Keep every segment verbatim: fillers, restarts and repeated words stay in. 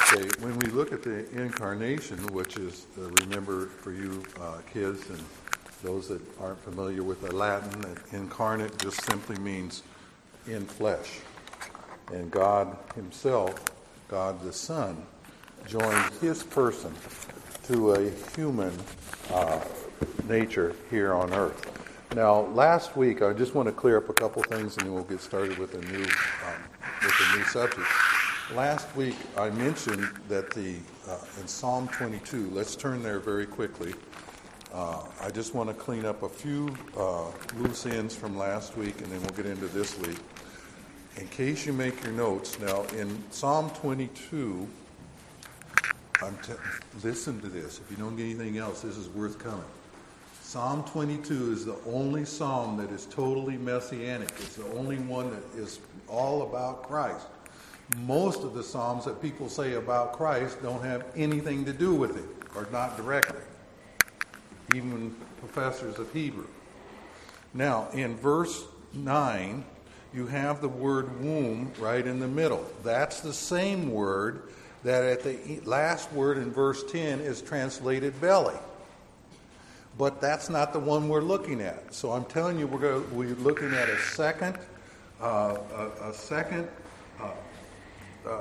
Okay, when we look at the incarnation, which is, uh, remember for you uh, kids and those that aren't familiar with the Latin, that incarnate just simply means in flesh. And God himself, God the Son, joined his person to a human uh, nature here on earth. Now, last week, I just want to clear up a couple things, and then we'll get started with a new um, with a new subject. Last week, I mentioned that the uh, in Psalm twenty-two. Let's turn there very quickly. Uh, I just want to clean up a few uh, loose ends from last week, and then we'll get into this week. In case you make your notes, now in Psalm twenty-two, I'm t- listen to this. If you don't get anything else, this is worth coming. Psalm twenty-two is the only psalm that is totally messianic. It's the only one that is all about Christ. Most of the psalms that people say about Christ don't have anything to do with it, or not directly. Even professors of Hebrew. Now, in verse nine, you have the word womb right in the middle. That's the same word that at the last word in verse ten is translated belly. But that's not the one we're looking at. So I'm telling you, we're, going to, we're looking at a second, uh, a, a second uh, uh,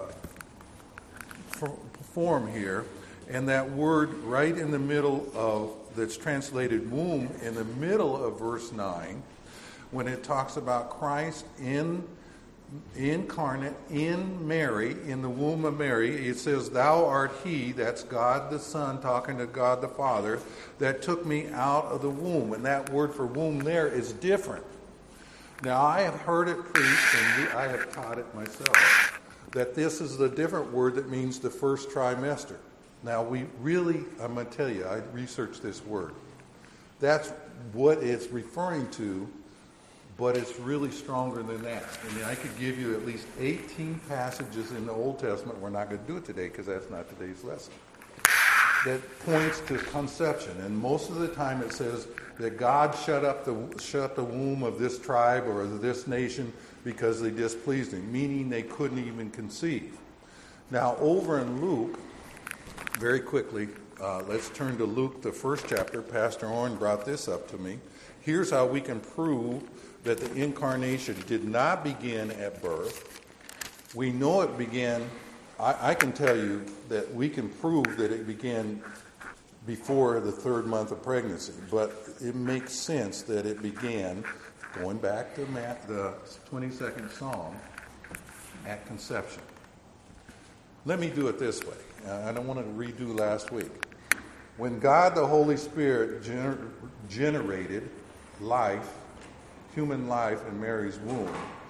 form here, and that word right in the middle of that's translated womb in the middle of verse nine, when it talks about Christ in incarnate in Mary, in the womb of Mary, it says, "Thou art he," that's God the Son talking to God the Father, "that took me out of the womb." And that word for womb there is different. Now, I have heard it preached, and I have taught it myself, that this is the different word that means the first trimester. Now, we really, I'm going to tell you, I researched this word. That's what it's referring to, but it's really stronger than that. I mean, I could give you at least eighteen passages in the Old Testament. We're not going to do it today because that's not today's lesson. That points to conception, and most of the time it says that God shut up the shut the womb of this tribe or this nation because they displeased him, meaning they couldn't even conceive. Now, over in Luke, very quickly, uh, let's turn to Luke, the first chapter. Pastor Orrin brought this up to me. Here's how we can prove that the incarnation did not begin at birth. We know it began, I, I can tell you that we can prove that it began before the third month of pregnancy, but it makes sense that it began, going back to Matt, the twenty-second Psalm, at conception. Let me do it this way. I don't want to redo last week. When God the Holy Spirit gener- generated life, human life in Mary's womb,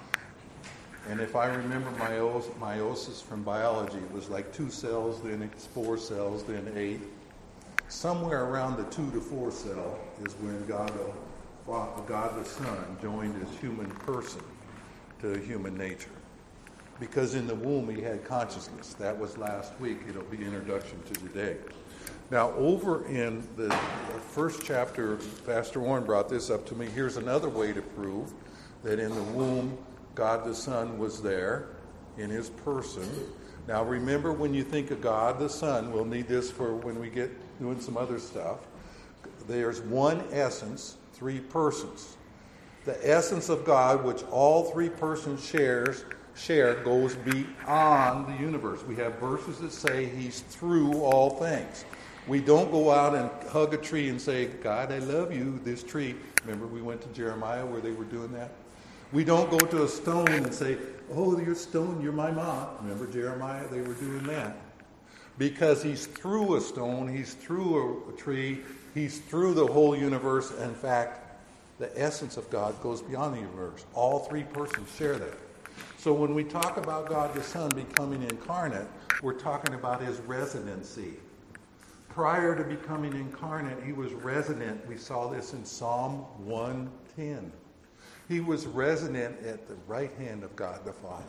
and if I remember meiosis, meiosis from biology, it was like two cells, then it's four cells, then eight. Somewhere around the two to four cell is when God the, God the Son joined his human person to human nature. Because in the womb he had consciousness. That was last week. It'll be introduction to today. Now, over in the first chapter, Pastor Warren brought this up to me. Here's another way to prove that in the womb, God the Son was there in his person. Now, remember, when you think of God the Son, we'll need this for when we get doing some other stuff. There's one essence, three persons. The essence of God, which all three persons shares, share, goes beyond the universe. We have verses that say he's through all things. We don't go out and hug a tree and say, "God, I love you, this tree." Remember we went to Jeremiah where they were doing that? We don't go to a stone and say, "Oh, you're a stone, you're my mom." Remember Jeremiah? They were doing that. Because he's through a stone, he's through a, a tree, he's through the whole universe. In fact, the essence of God goes beyond the universe. All three persons share that. So when we talk about God the Son becoming incarnate, we're talking about his residency. Prior to becoming incarnate, he was resident. We saw this in Psalm one ten. He was resident at the right hand of God the Father.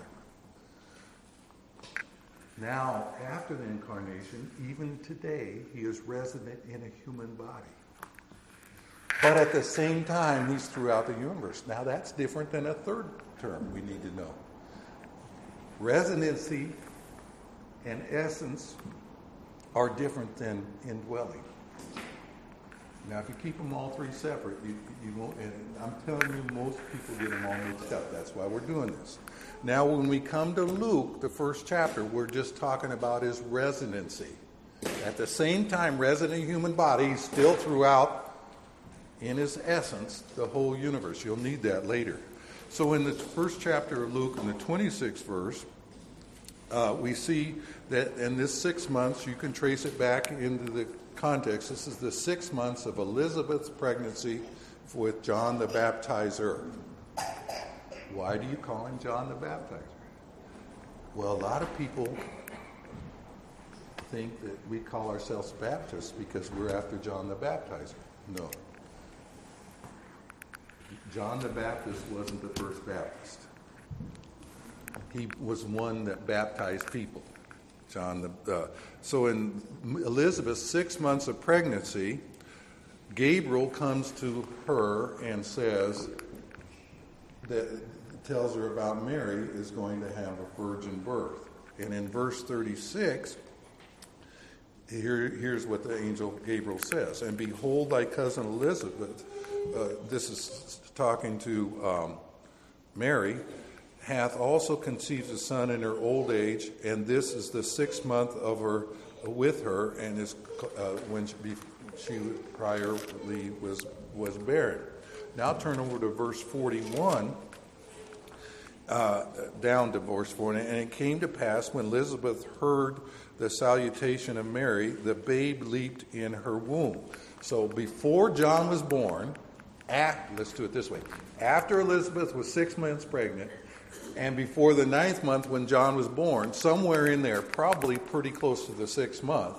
Now, after the incarnation, even today, he is resident in a human body. But at the same time, he's throughout the universe. Now, that's different than a third term we need to know. Residency and essence are different than indwelling. Now, if you keep them all three separate, you, you won't, and I'm telling you, most people get them all mixed up. That's why we're doing this. Now, when we come to Luke, the first chapter, we're just talking about his residency. At the same time, resident human body, he's still throughout, in his essence, the whole universe. You'll need that later. So in the first chapter of Luke, in the twenty-sixth verse, uh, we see that in this six months, you can trace it back into the context. This is the six months of Elizabeth's pregnancy with John the Baptizer. Why do you call him John the Baptizer? Well, a lot of people think that we call ourselves Baptists because we're after John the Baptizer. No. John the Baptist wasn't the first Baptist. He was one that baptized people. John the uh, so in Elizabeth's six months of pregnancy, Gabriel comes to her and says that tells her about Mary is going to have a virgin birth. And in verse thirty-six, here, here's what the angel Gabriel says. And behold, thy cousin Elizabeth, uh, this is talking to um, Mary, hath also conceived a son in her old age, and this is the sixth month of her with her, and is uh, when she, she priorly was was barren. Now turn over to verse forty-one, uh, down to verse forty. And it came to pass when Elizabeth heard the salutation of Mary, the babe leaped in her womb. So before John was born, at, let's do it this way. After Elizabeth was six months pregnant, and before the ninth month when John was born, somewhere in there, probably pretty close to the sixth month,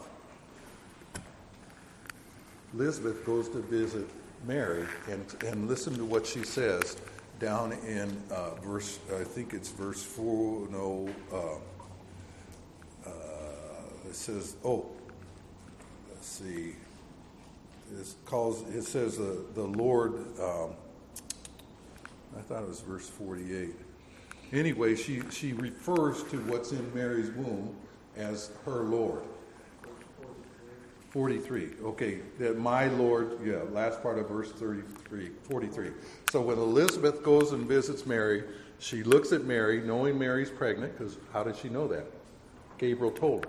Elizabeth goes to visit Mary, and, and listen to what she says down in uh, verse, I think it's verse four, no, uh, uh, it says, oh, let's see, it calls, it says uh, the Lord, um, I thought it was verse forty-eight. Anyway, she, she refers to what's in Mary's womb as her Lord. forty-three. Okay, that my Lord, yeah, last part of verse thirty-three, forty-three. So when Elizabeth goes and visits Mary, she looks at Mary, knowing Mary's pregnant, because how did she know that? Gabriel told her.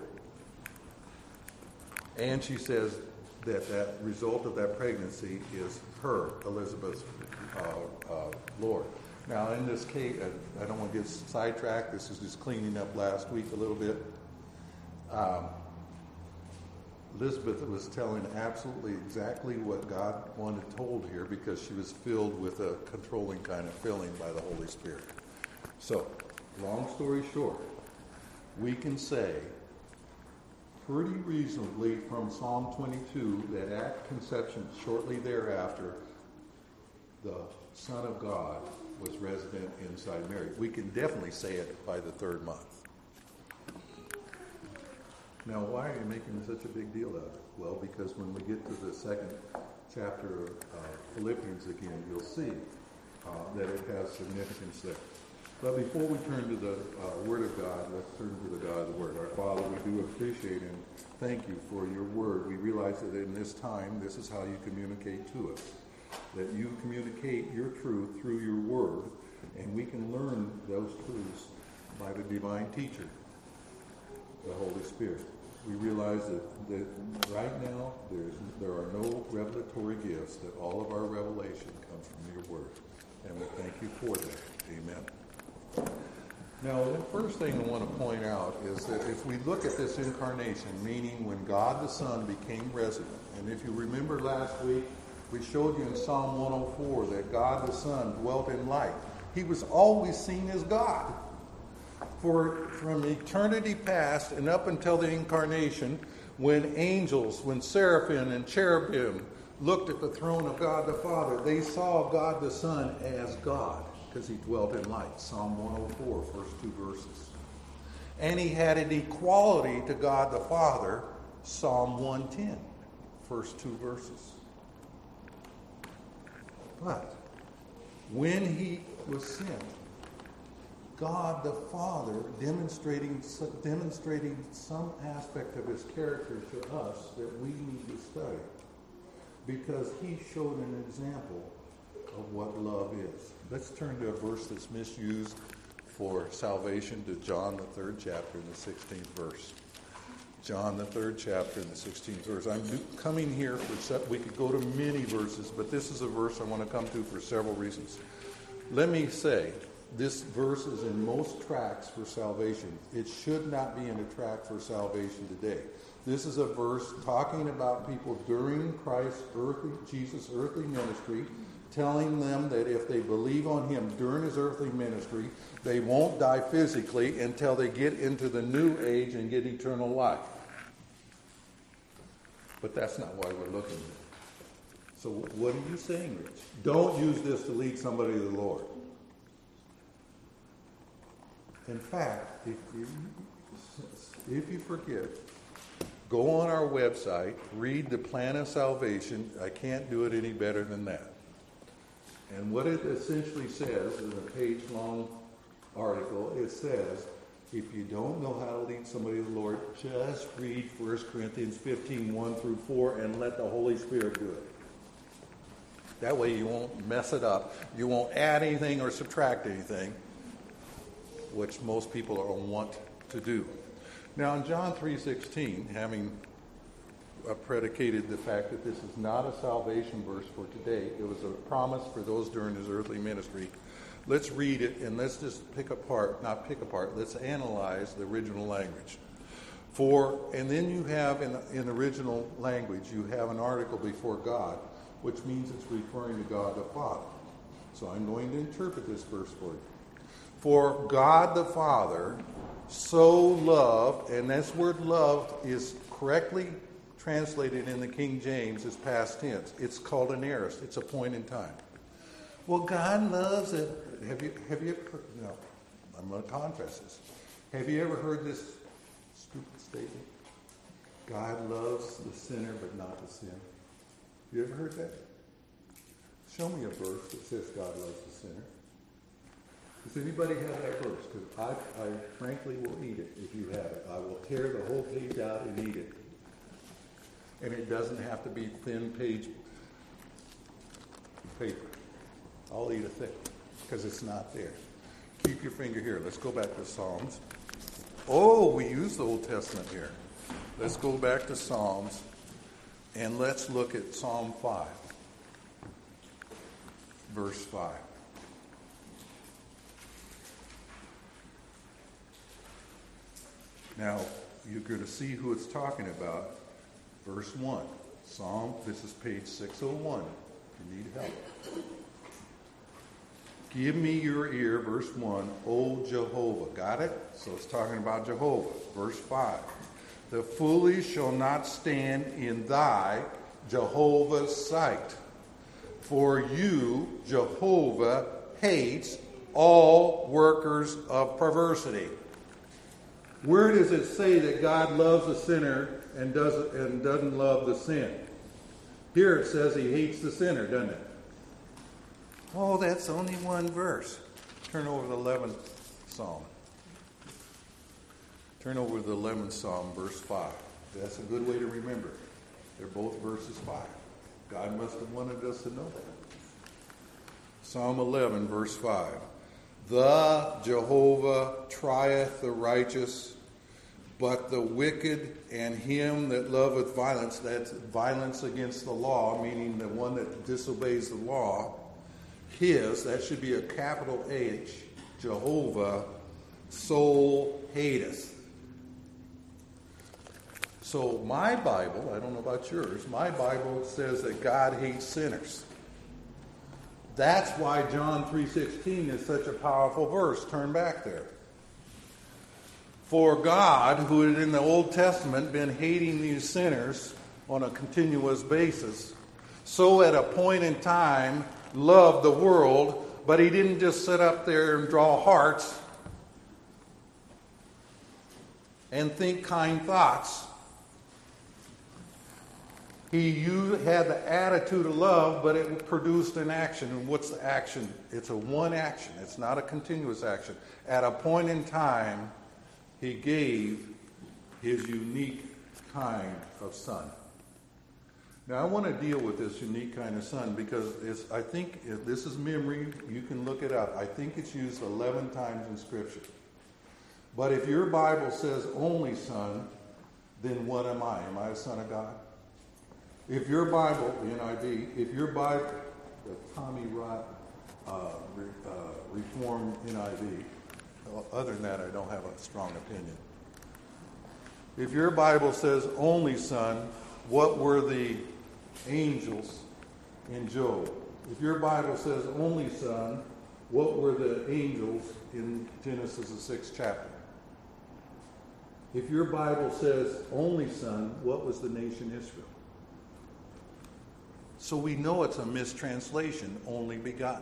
And she says that that result of that pregnancy is her, Elizabeth's uh, uh, Lord. Now, in this case, I don't want to get sidetracked. This is just cleaning up last week a little bit. Um, Elizabeth was telling absolutely exactly what God wanted told here because she was filled with a controlling kind of filling by the Holy Spirit. So, long story short, we can say pretty reasonably from Psalm twenty-two that at conception, shortly thereafter, the Son of God was resident inside Mary. We can definitely say it by the third month. Now, why are you making such a big deal out of it? Well, because when we get to the second chapter of uh, Philippians again, you'll see uh, that it has significance there. But before we turn to the uh, Word of God, let's turn to the God of the Word. Our Father, we do appreciate and thank you for your Word. We realize that in this time, this is how you communicate to us. That you communicate your truth through your Word, and we can learn those truths by the divine teacher, the Holy Spirit. We realize that, that right now there's, there are no revelatory gifts, that all of our revelation comes from your Word. And we thank you for that. Amen. Now, the first thing I want to point out is that if we look at this incarnation, meaning when God the Son became resident, and if you remember last week, we showed you in Psalm one oh four that God the Son dwelt in light. He was always seen as God. For from eternity past and up until the incarnation, when angels, when seraphim and cherubim looked at the throne of God the Father, they saw God the Son as God because he dwelt in light. Psalm one oh four, first two verses. And he had an equality to God the Father. Psalm one ten, first two verses. But when he was sent, God the Father demonstrating, demonstrating some aspect of his character to us that we need to study. Because he showed an example of what love is. Let's turn to a verse that's misused for salvation, to John the third chapter and the sixteenth verse. John the third chapter and the sixteenth verse. I'm coming here for, we could go to many verses, but this is a verse I want to come to for several reasons. Let me say, this verse is in most tracts for salvation. It should not be in a tract for salvation today. This is a verse talking about people during Christ's earthly, Jesus' earthly ministry, telling them that if they believe on him during his earthly ministry, they won't die physically until they get into the new age and get eternal life. But that's not why we're looking at it. So what are you saying, Rich? Don't use this to lead somebody to the Lord. In fact, if you, if you forget, go on our website, read the Plan of Salvation. I can't do it any better than that. And what it essentially says in a page-long article, it says, if you don't know how to lead somebody to the Lord, just read First Corinthians fifteen, one through four, and let the Holy Spirit do it. That way you won't mess it up. You won't add anything or subtract anything, which most people are want to do. Now in John three sixteen, having uh, predicated the fact that this is not a salvation verse for today, it was a promise for those during his earthly ministry. Let's read it and let's just pick apart, not pick apart, let's analyze the original language. For, and then you have in, in original language, you have an article before God, which means it's referring to God the Father. So I'm going to interpret this verse for you. For God the Father so loved, and this word loved is correctly translated in the King James as past tense. It's called an aorist. It's a point in time. Well, God loves it. Have you, have you ever, no, I'm going to contrast this. Have you ever heard this stupid statement? God loves the sinner but not the sin. You ever heard that? Show me a verse that says God loves the sinner. Does anybody have that verse? Because I, I frankly will eat it if you have it. I will tear the whole page out and eat it. And it doesn't have to be thin page paper. I'll eat a thick because it's not there. Keep your finger here. Let's go back to Psalms. Oh, we use the Old Testament here. Let's go back to Psalms and let's look at Psalm five, verse five. Now, you're going to see who it's talking about. Verse one. Psalm, this is page six oh one. If you need help. Give me your ear, verse one, O Jehovah. Got it? So it's talking about Jehovah. Verse five. The foolish shall not stand in thy, Jehovah's sight. For you, Jehovah, hates all workers of perversity. Where does it say that God loves a sinner and doesn't and doesn't love the sin? Here it says he hates the sinner, doesn't it? Oh, that's only one verse. Turn over to the eleventh Psalm. Turn over to the eleventh Psalm, verse five. That's a good way to remember it. They're both verses five. God must have wanted us to know that. Psalm eleven, verse five. The Jehovah trieth the righteous, but the wicked and him that loveth violence, that's violence against the law, meaning the one that disobeys the law, his, that should be a capital H, Jehovah, soul hateth. So my Bible, I don't know about yours, my Bible says that God hates sinners. That's why John three sixteen is such a powerful verse. Turn back there. For God, who had in the Old Testament been hating these sinners on a continuous basis, so at a point in time loved the world, but he didn't just sit up there and draw hearts and think kind thoughts. He you had the attitude of love, but it produced an action. And what's the action? It's a one action. It's not a continuous action. At a point in time, he gave his unique kind of son. Now, I want to deal with this unique kind of son because it's, I think if this is memory. You can look it up. I think it's used eleven times in Scripture. But if your Bible says only son, then what am I? Am I a son of God? If your Bible, the N I V, if your Bible, the Tommy Rott uh, re, uh, Reformed N I V, well, other than that, I don't have a strong opinion. If your Bible says only son, what were the angels in Job? If your Bible says only son, what were the angels in Genesis, the sixth chapter? If your Bible says only son, what was the nation Israel? So we know it's a mistranslation, only begotten.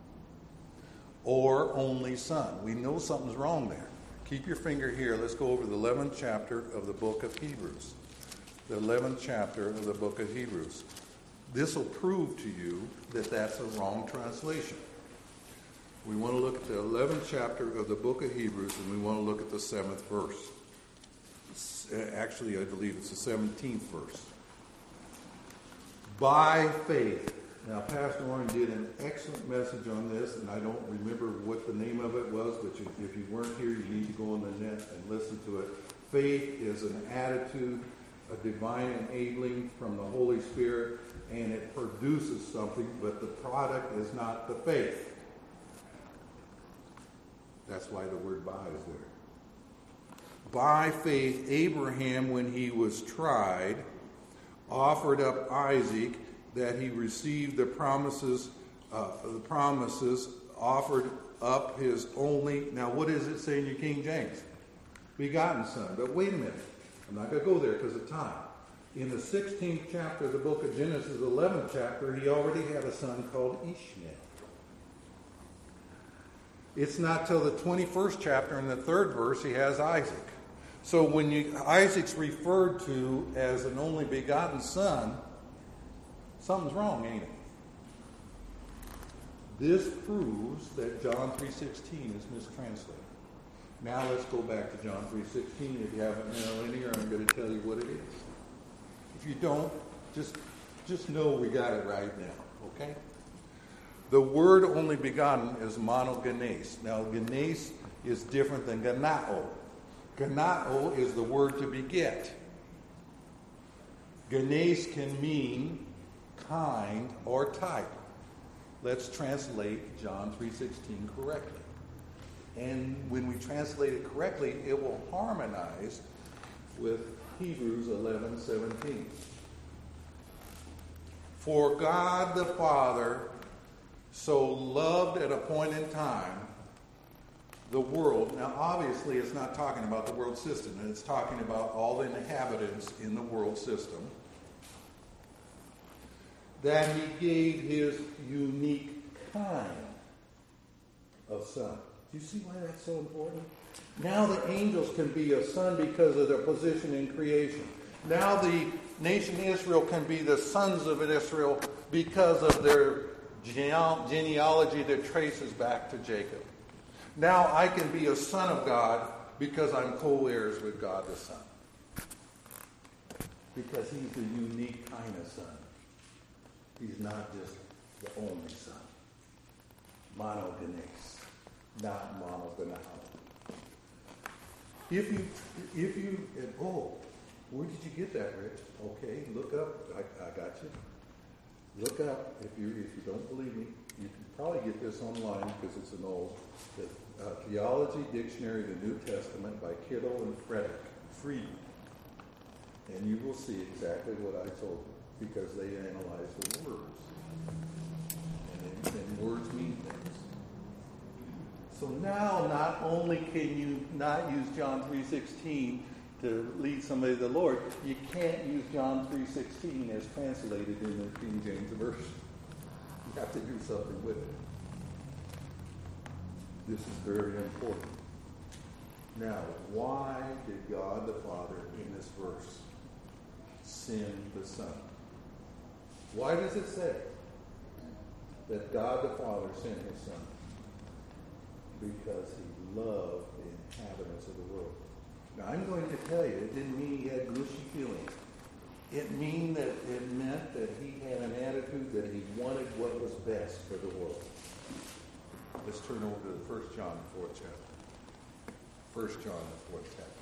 Or only son. We know something's wrong there. Keep your finger here. Let's go over the eleventh chapter of the book of Hebrews. The eleventh chapter of the book of Hebrews. This will prove to you that that's a wrong translation. We want to look at the eleventh chapter of the book of Hebrews, and we want to look at the seventh verse. Actually, I believe it's the seventeenth verse. By faith. Now, Pastor Warren did an excellent message on this, and I don't remember what the name of it was, but you, if you weren't here, you need to go on the net and listen to it. Faith is an attitude, a divine enabling from the Holy Spirit, and it produces something, but the product is not the faith. That's why the word by is there. By faith, Abraham, when he was tried, offered up Isaac, that he received the promises, uh, the promises, offered up his only, now what does it say in your King James? Begotten son. But wait a minute. I'm not going to go there because of time. In the sixteenth chapter of the book of Genesis, eleventh chapter, he already had a son called Ishmael. It's not till the twenty-first chapter in the third verse he has Isaac. So when you, Isaac's referred to as an only begotten son, something's wrong, ain't it? This proves that John three sixteen is mistranslated. Now let's go back to John three sixteen. If you haven't now in here, I'm going to tell you what it is. If you don't, just, just know we got it right now, okay? The word only begotten is monogenes. Now, genes is different than ganao. Ganao is the word to beget. Genes can mean kind or type. Let's translate John three sixteen correctly. And when we translate it correctly, it will harmonize with Hebrews eleven seventeen. For God the Father so loved at a point in time the world. Now, obviously, it's not talking about the world system, and it's talking about all the inhabitants in the world system, that he gave his unique kind of son. Do you see why that's so important? Now the angels can be a son because of their position in creation. Now the nation Israel can be the sons of Israel because of their genealogy that traces back to Jacob. Now I can be a son of God because I'm co-heirs with God the Son. Because he's the unique kind of son. He's not just the only son. Monogenes, not monogonal. If you, if you, and, oh, where did you get that, Rich? Okay, look up. I, I got you. Look up. If you if you don't believe me, you can probably get this online because it's an old the, uh, Theology Dictionary of the New Testament by Kittle and Frederick Fried, and you will see exactly what I told you because they analyze the words, and, and words mean things. So now, not only can you not use John three sixteen to lead somebody to the Lord, you can't use John three sixteen as translated in the King James Version. You have to do something with it. This is very important. Now, why did God the Father in this verse send the Son? Why does it say that God the Father sent his Son? Because he loved the inhabitants of the world. Now, I'm going to tell you, it didn't mean he had gushy feelings. It mean that it meant that he had an attitude that he wanted what was best for the world. Let's turn over to First John, the fourth chapter. First John, the fourth chapter.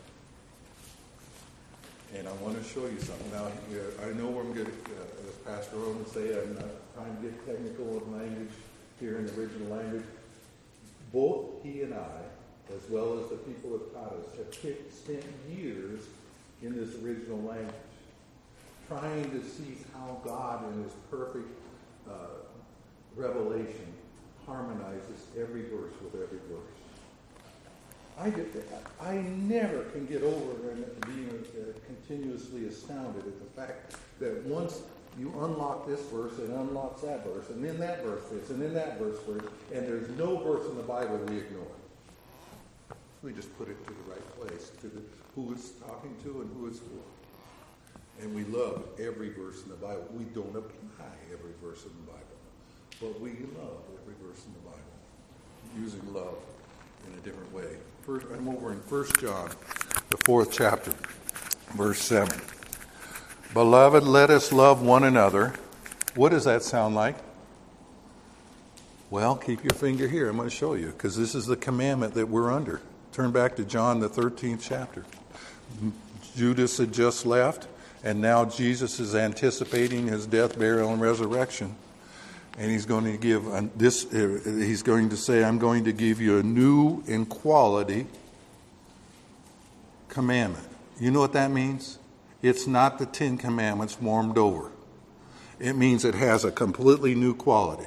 And I want to show you something. Now, I know I'm going to, uh, as Pastor Roman say, I'm not trying to get technical with language here in the original language. Both he and I, as well as the people that taught us, have spent years in this original language, trying to see how God in his perfect uh, revelation harmonizes every verse with every verse. I, get that. I never can get over and being uh, continuously astounded at the fact that once you unlock this verse, it unlocks that verse, and then that verse this, and then that verse this, and there's no verse in the Bible we ignore. We just put it to the right place, to the, who it's talking to and who it's for. And we love every verse in the Bible. We don't apply every verse in the Bible, but we love every verse in the Bible, using love in a different way. First, I'm over in First John, the fourth chapter, verse seven. Beloved, let us love one another. What does that sound like? Well, keep your finger here. I'm going to show you, because this is the commandment that we're under. Turn back to John, the thirteenth chapter. Judas had just left, and now Jesus is anticipating his death, burial, and resurrection. And he's going to give this. He's going to say, "I'm going to give you a new in quality commandment." You know what that means? It's not the Ten Commandments warmed over. It means it has a completely new quality.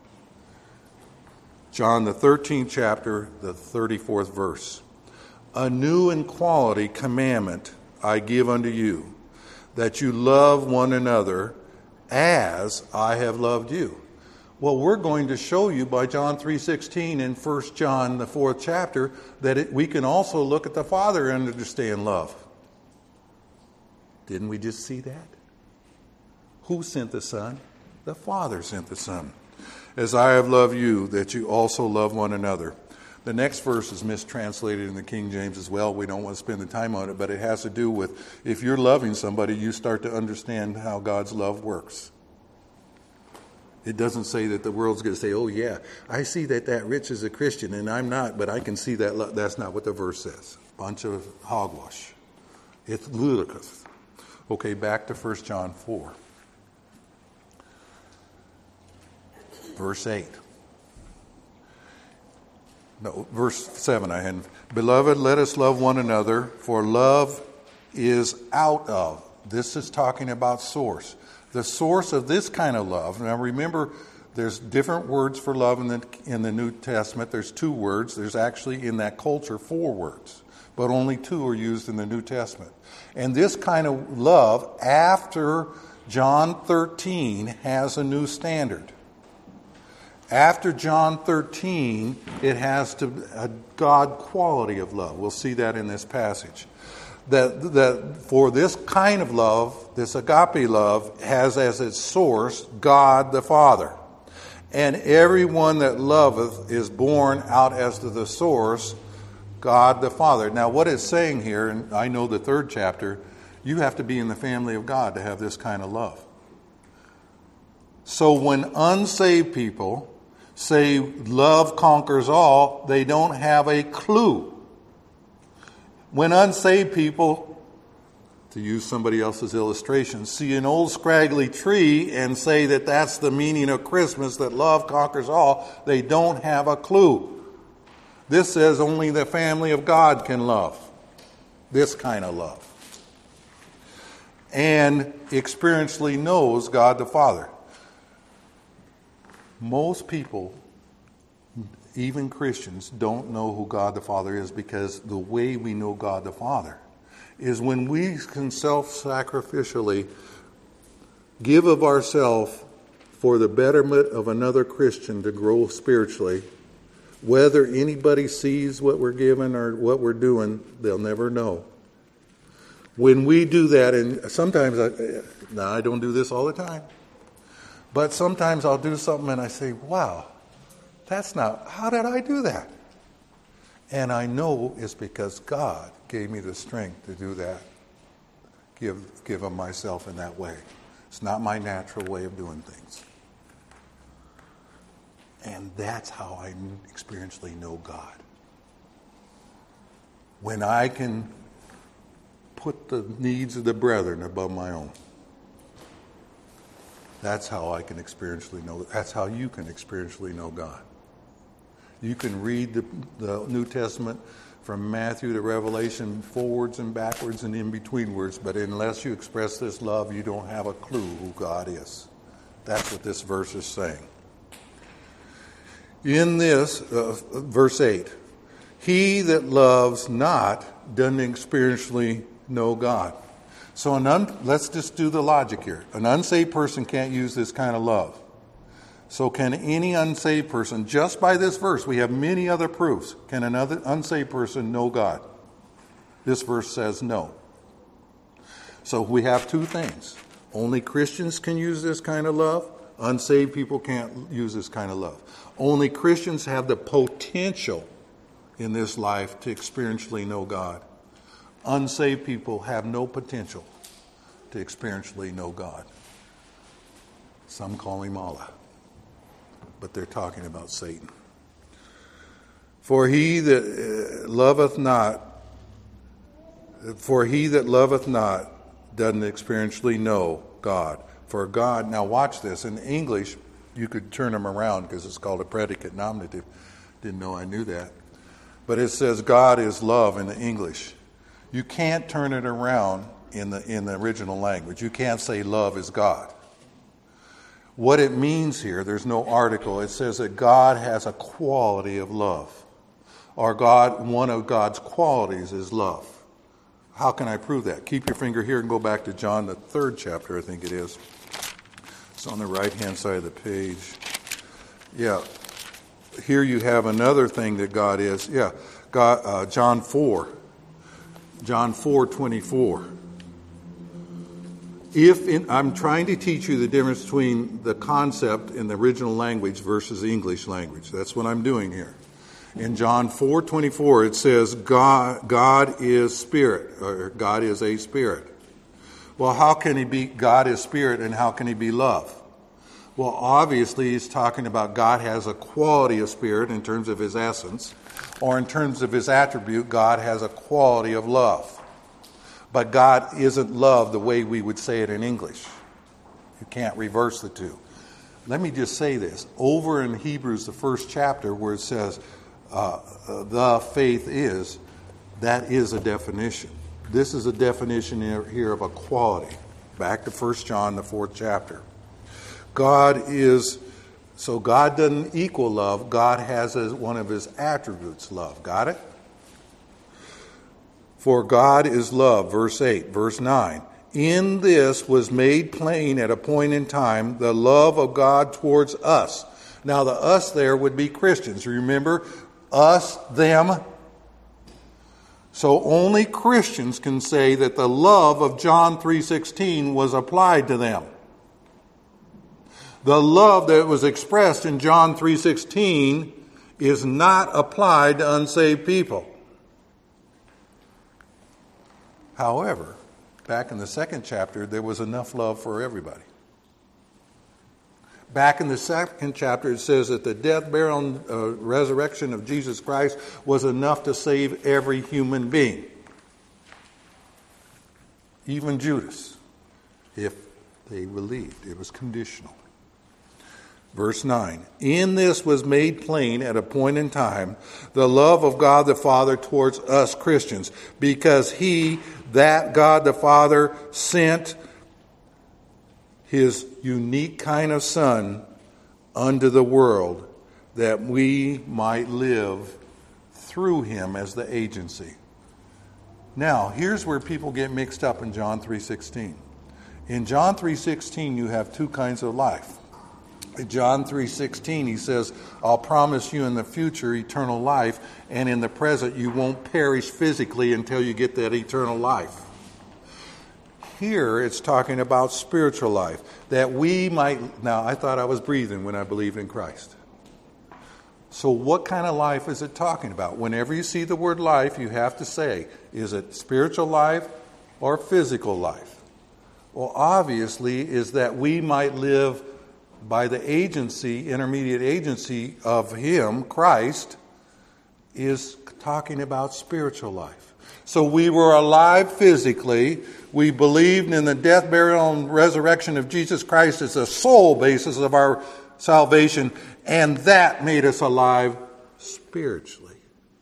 John, the thirteenth chapter, the thirty-fourth verse. A new and quality commandment I give unto you, that you love one another as I have loved you. Well, we're going to show you by John three sixteen in First John, the fourth chapter, that it, we can also look at the Father and understand love. Didn't we just see that? Who sent the Son? The Father sent the Son. As I have loved you, that you also love one another. The next verse is mistranslated in the King James as well. We don't want to spend the time on it, but it has to do with if you're loving somebody, you start to understand how God's love works. It doesn't say that the world's going to say, oh yeah, I see that that Rich is a Christian and I'm not, but I can see that. Lo-. That's not what the verse says. Bunch of hogwash. It's ludicrous. Okay, back to First John four. Verse eight. No, verse seven I had. Beloved, let us love one another, for love is out of. This is talking about source. The source of this kind of love. Now remember, there's different words for love in the, in the New Testament. There's two words. There's actually in that culture four words. But only two are used in the New Testament. And this kind of love, after John thirteen, has a new standard. After John thirteen, it has to a God quality of love. We'll see that in this passage. That, that for this kind of love, this agape love, has as its source God the Father. And everyone that loveth is born out as to the source, God the Father. Now what it's saying here, and I know the third chapter, you have to be in the family of God to have this kind of love. So when unsaved people say love conquers all, they don't have a clue. When unsaved people, to use somebody else's illustration, see an old scraggly tree and say that that's the meaning of Christmas, that love conquers all, they don't have a clue. This says only the family of God can love. This kind of love. And experientially knows God the Father. Most people, even Christians, don't know who God the Father is, because the way we know God the Father is when we can self-sacrificially give of ourselves for the betterment of another Christian to grow spiritually. Whether anybody sees what we're giving or what we're doing, they'll never know. When we do that, and sometimes I, now I don't do this all the time, But sometimes I'll do something and I say, wow, that's not, how did I do that? And I know it's because God gave me the strength to do that. Give, give of myself in that way. It's not my natural way of doing things. And that's how I experientially know God. When I can put the needs of the brethren above my own. That's how I can experientially know. That's how you can experientially know God. You can read the, the New Testament from Matthew to Revelation, forwards and backwards and in between words, but unless you express this love, you don't have a clue who God is. That's what this verse is saying. In this, uh, verse eight, he that loves not doesn't experientially know God. So an un, let's just do the logic here. An unsaved person can't use this kind of love. So can any unsaved person, just by this verse, we have many other proofs, can another unsaved person know God? This verse says no. So we have two things. Only Christians can use this kind of love. Unsaved people can't use this kind of love. Only Christians have the potential in this life to experientially know God. Unsaved people have no potential to experientially know God. Some call him Allah, but they're talking about Satan. For he that loveth not, for he that loveth not doesn't experientially know God. For God, now watch this. In English, you could turn them around because it's called a predicate nominative. Didn't know I knew that. But it says God is love in the English. You can't turn it around in the in the original language. You can't say love is God. What it means here, there's no article. It says that God has a quality of love. Or God, one of God's qualities is love. How can I prove that? Keep your finger here and go back to John, the third chapter, I think it is. It's on the right-hand side of the page. Yeah. Here you have another thing that God is. Yeah. God, uh, John four. John four twenty-four. If in, I'm trying to teach you the difference between the concept in the original language versus the English language. That's what I'm doing here. In John four twenty-four, it says God, God is spirit, or God is a spirit. Well, how can he be God is spirit and how can he be love? Well, obviously he's talking about God has a quality of spirit in terms of his essence, or in terms of his attribute, God has a quality of love. But God isn't love the way we would say it in English. You can't reverse the two. Let me just say this. Over in Hebrews, the first chapter, where it says, uh, uh, the faith is, that is a definition. This is a definition here, here of a quality. Back to First John, the fourth chapter. God is, so God doesn't equal love. God has as one of his attributes love. Got it? For God is love, verse eight, verse nine. In this was made plain at a point in time the love of God towards us. Now the us there would be Christians. Remember, us, them. So only Christians can say that the love of John three sixteen was applied to them. The love that was expressed in John three sixteen is not applied to unsaved people. However, back in the second chapter, there was enough love for everybody. Back in the second chapter, it says that the death, burial, and uh, resurrection of Jesus Christ was enough to save every human being. Even Judas, if they believed. It was conditional. Verse nine, in this was made plain at a point in time the love of God the Father towards us Christians, because he, that God the Father, sent his unique kind of Son unto the world that we might live through him as the agency. Now, here's where people get mixed up in John three sixteen. In John three sixteen, you have two kinds of life. In John three sixteen, he says, I'll promise you in the future eternal life, and in the present you won't perish physically until you get that eternal life. Here it's talking about spiritual life. That we might... Now, I thought I was breathing when I believed in Christ. So what kind of life is it talking about? Whenever you see the word life, you have to say, is it spiritual life or physical life? Well, obviously, is that we might live by the agency, intermediate agency of Him, Christ, is talking about spiritual life. So we were alive physically. We believed in the death, burial, and resurrection of Jesus Christ as the sole basis of our salvation, and that made us alive spiritually.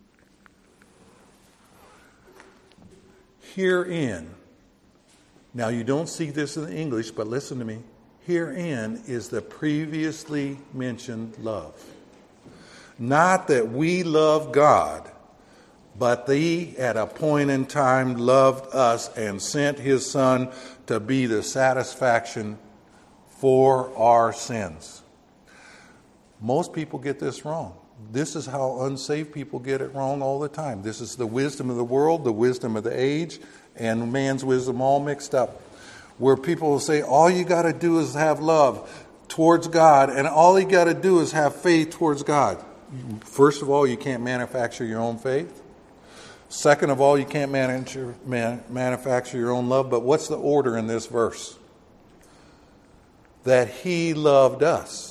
Herein, now you don't see this in English, but listen to me. Herein is the previously mentioned love. Not that we love God, but He at a point in time loved us and sent His Son to be the satisfaction for our sins. Most people get this wrong. This is how unsaved people get it wrong all the time. This is the wisdom of the world, the wisdom of the age, and man's wisdom all mixed up. Where people will say, all you got to do is have love towards God, and all you got to do is have faith towards God. First of all, you can't manufacture your own faith. Second of all, you can't manage, man, manufacture your own love. But what's the order in this verse? That He loved us.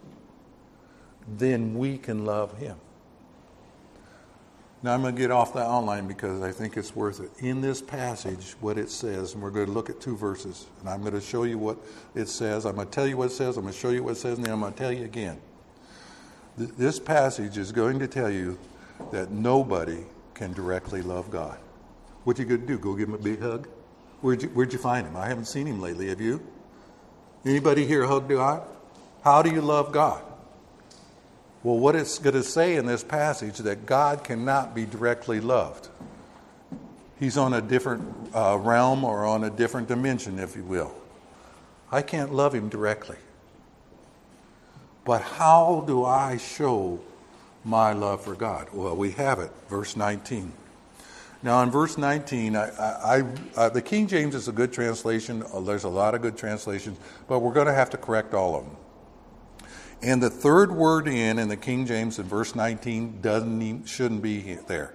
Then we can love Him. Now I'm going to get off the outline because I think it's worth it. In this passage, what it says, and we're going to look at two verses, and I'm going to show you what it says. I'm going to tell you what it says, I'm going to show you what it says, and then I'm going to tell you again. Th- this passage is going to tell you that nobody can directly love God. What you going to do? Go give Him a big hug? Where'd you, where'd you find Him? I haven't seen Him lately. Have you? Anybody here hug God? How do you love God? Well, what it's going to say in this passage that God cannot be directly loved. He's on a different uh, realm or on a different dimension, if you will. I can't love Him directly. But how do I show my love for God? Well, we have it, verse nineteen. Now, in verse nineteen, I, I, I, uh, the King James is a good translation. Uh, there's a lot of good translations, but we're going to have to correct all of them. And the third word in in the King James in verse nineteen doesn't even, shouldn't be there.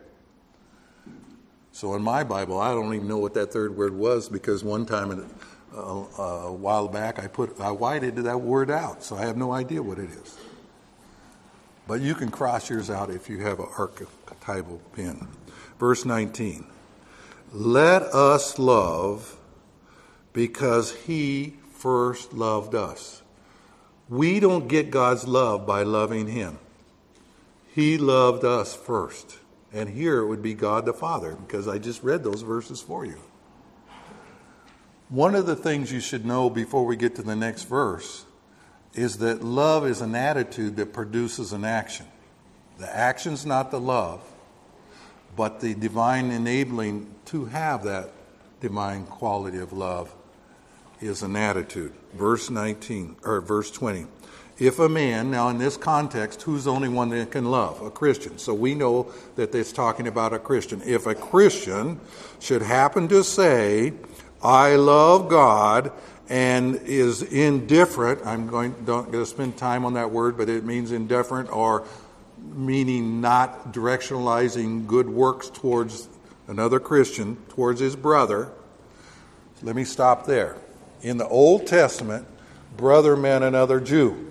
So in my Bible, I don't even know what that third word was because one time uh, a while back I put I whited that word out, so I have no idea what it is. But you can cross yours out if you have an archetypal pen. Verse nineteen. Let us love because He first loved us. We don't get God's love by loving Him. He loved us first. And here it would be God the Father, because I just read those verses for you. One of the things you should know before we get to the next verse is that love is an attitude that produces an action. The action's not the love, but the divine enabling to have that divine quality of love is an attitude. Verse nineteen, or verse twenty. If a man, now in this context, who's the only one that can love? A Christian. So we know that it's talking about a Christian. If a Christian should happen to say, I love God, and is indifferent, I'm going, don't going to spend time on that word, but it means indifferent, or meaning not directionalizing good works towards another Christian, towards his brother. Let me stop there. In the Old Testament, brother meant another Jew.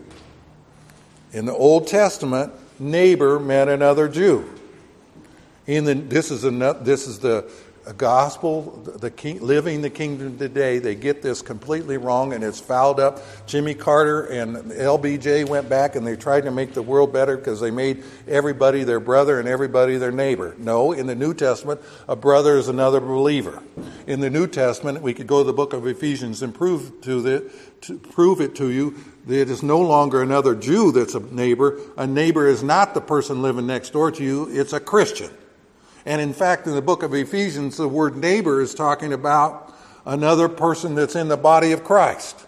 In the Old Testament, neighbor meant another Jew. In the this is a, this is the gospel, the king, living the kingdom today. They get this completely wrong, and it's fouled up. Jimmy Carter and L B J went back and they tried to make the world better because they made everybody their brother and everybody their neighbor. No, in the New Testament, a brother is another believer. In the New Testament, we could go to the book of Ephesians and prove to the to prove it to you that it is no longer another Jew that's a neighbor. A neighbor is not the person living next door to you; it's a Christian. And in fact, in the book of Ephesians, the word neighbor is talking about another person that's in the body of Christ.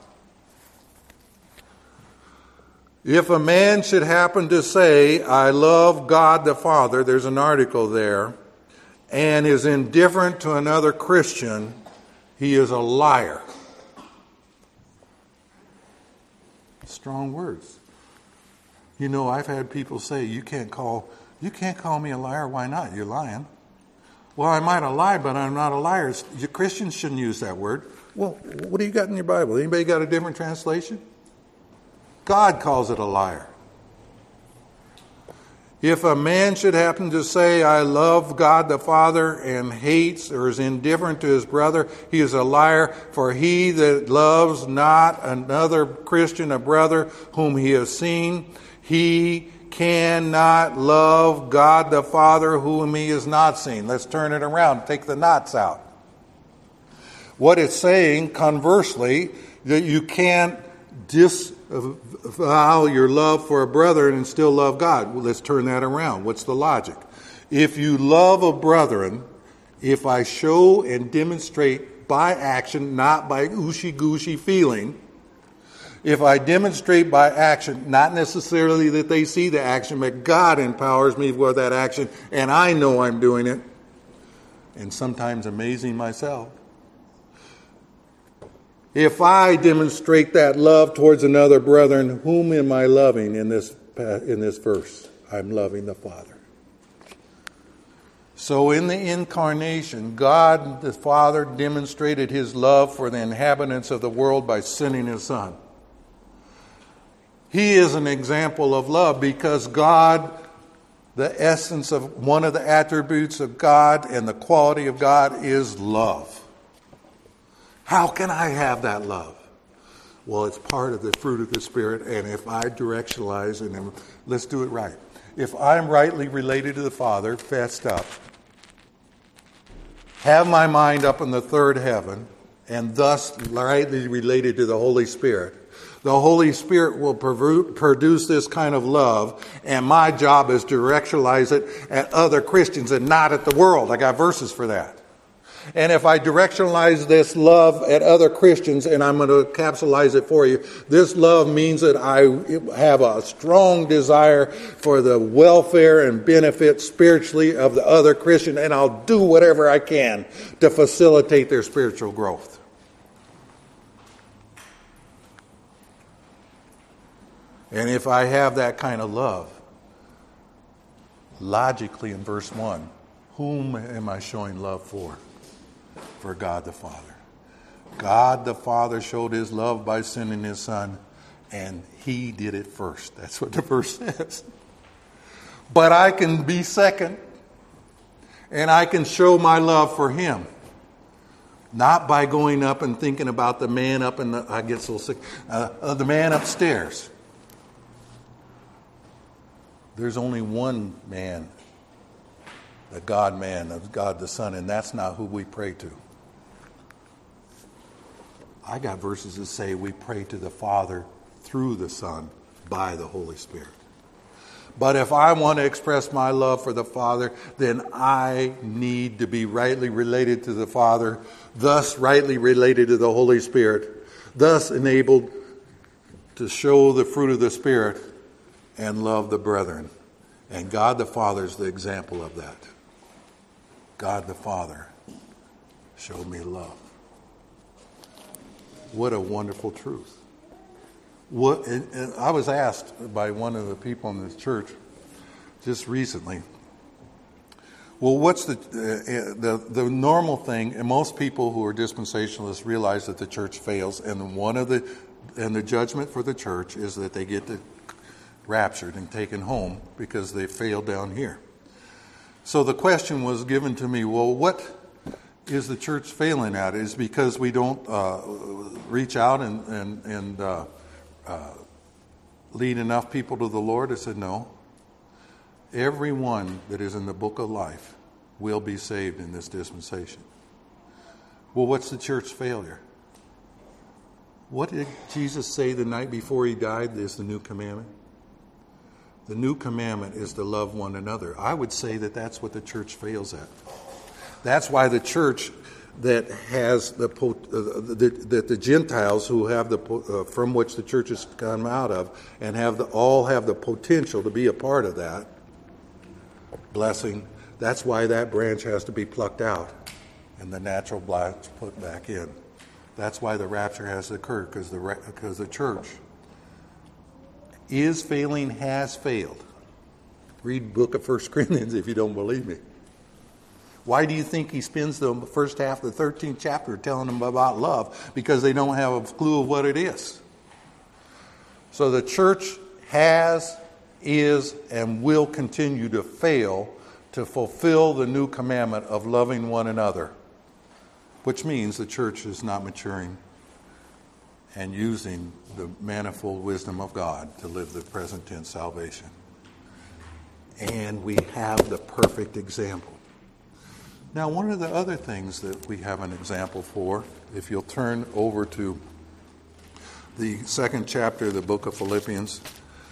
If a man should happen to say, I love God the Father, there's an article there, and is indifferent to another Christian, he is a liar. Strong words. You know, I've had people say, you can't call you can't call me a liar. Why not? You're lying. Well, I might have lied, but I'm not a liar. You Christians shouldn't use that word. Well, what do you got in your Bible? Anybody got a different translation? God calls it a liar. If a man should happen to say, I love God the Father, and hates or is indifferent to his brother, he is a liar. For he that loves not another Christian, a brother whom he has seen, he cannot love God the Father whom he has not seen. Let's turn it around. Take the knots out. What it's saying, conversely, that you can't disavow your love for a brother and still love God. Well, let's turn that around. What's the logic? If you love a brethren, if I show and demonstrate by action, not by ooshy-gooshy feeling, if I demonstrate by action, not necessarily that they see the action, but God empowers me for that action, and I know I'm doing it, and sometimes amazing myself. If I demonstrate that love towards another brethren, whom am I loving in this in this verse? I'm loving the Father. So in the incarnation, God the Father demonstrated his love for the inhabitants of the world by sending his Son. He is an example of love because God, the essence of one of the attributes of God and the quality of God is love. How can I have that love? Well, it's part of the fruit of the Spirit, and if I directionalize, and let's do it right. If I'm rightly related to the Father, fessed up, have my mind up in the third heaven, and thus rightly related to the Holy Spirit, the Holy Spirit will produce this kind of love, and my job is to directionalize it at other Christians and not at the world. I got verses for that. And if I directionalize this love at other Christians, and I'm going to capsulize it for you, this love means that I have a strong desire for the welfare and benefit spiritually of the other Christian, and I'll do whatever I can to facilitate their spiritual growth. And if I have that kind of love, logically in verse one, whom am I showing love for? For God the Father. God the Father showed his love by sending his Son, and he did it first. That's what the verse says. But I can be second, and I can show my love for him. Not by going up and thinking about the man up in the, I get so sick, uh, uh, the man upstairs. There's only one man, the God-man, the God the Son, and that's not who we pray to. I got verses that say we pray to the Father through the Son by the Holy Spirit. But if I want to express my love for the Father, then I need to be rightly related to the Father, thus rightly related to the Holy Spirit, thus enabled to show the fruit of the Spirit and love the brethren. And God the Father is the example of that. God the Father showed me love. What a wonderful truth. What, and, and I was asked by one of the people in this church just recently, well, what's the, uh, the the normal thing, and most people who are dispensationalists realize that the church fails, and one of the and the judgment for the church is that they get the raptured and taken home because they failed down here. So the question was given to me, well, what is the church failing at? Is because we don't uh, reach out and, and, and uh, uh, lead enough people to the Lord? I said, no. Everyone that is in the book of life will be saved in this dispensation. Well, what's the church failure? What did Jesus say the night before he died is the new commandment? The new commandment is to love one another. I would say that that's what the church fails at. That's why the church that has the uh, that the, the Gentiles who have the uh, from which the church has come out of and have the, all have the potential to be a part of that blessing. That's why that branch has to be plucked out and the natural blacks put back in. That's why the rapture has occurred, because the, because the church is failing, has failed. Read book of First Corinthians if you don't believe me. Why do you think he spends the first half of the thirteenth chapter telling them about love? Because they don't have a clue of what it is. So the church has, is, and will continue to fail to fulfill the new commandment of loving one another, which means the church is not maturing and using the manifold wisdom of God to live the present tense salvation. And we have the perfect example. Now, one of the other things that we have an example for, if you'll turn over to the second chapter of the book of Philippians,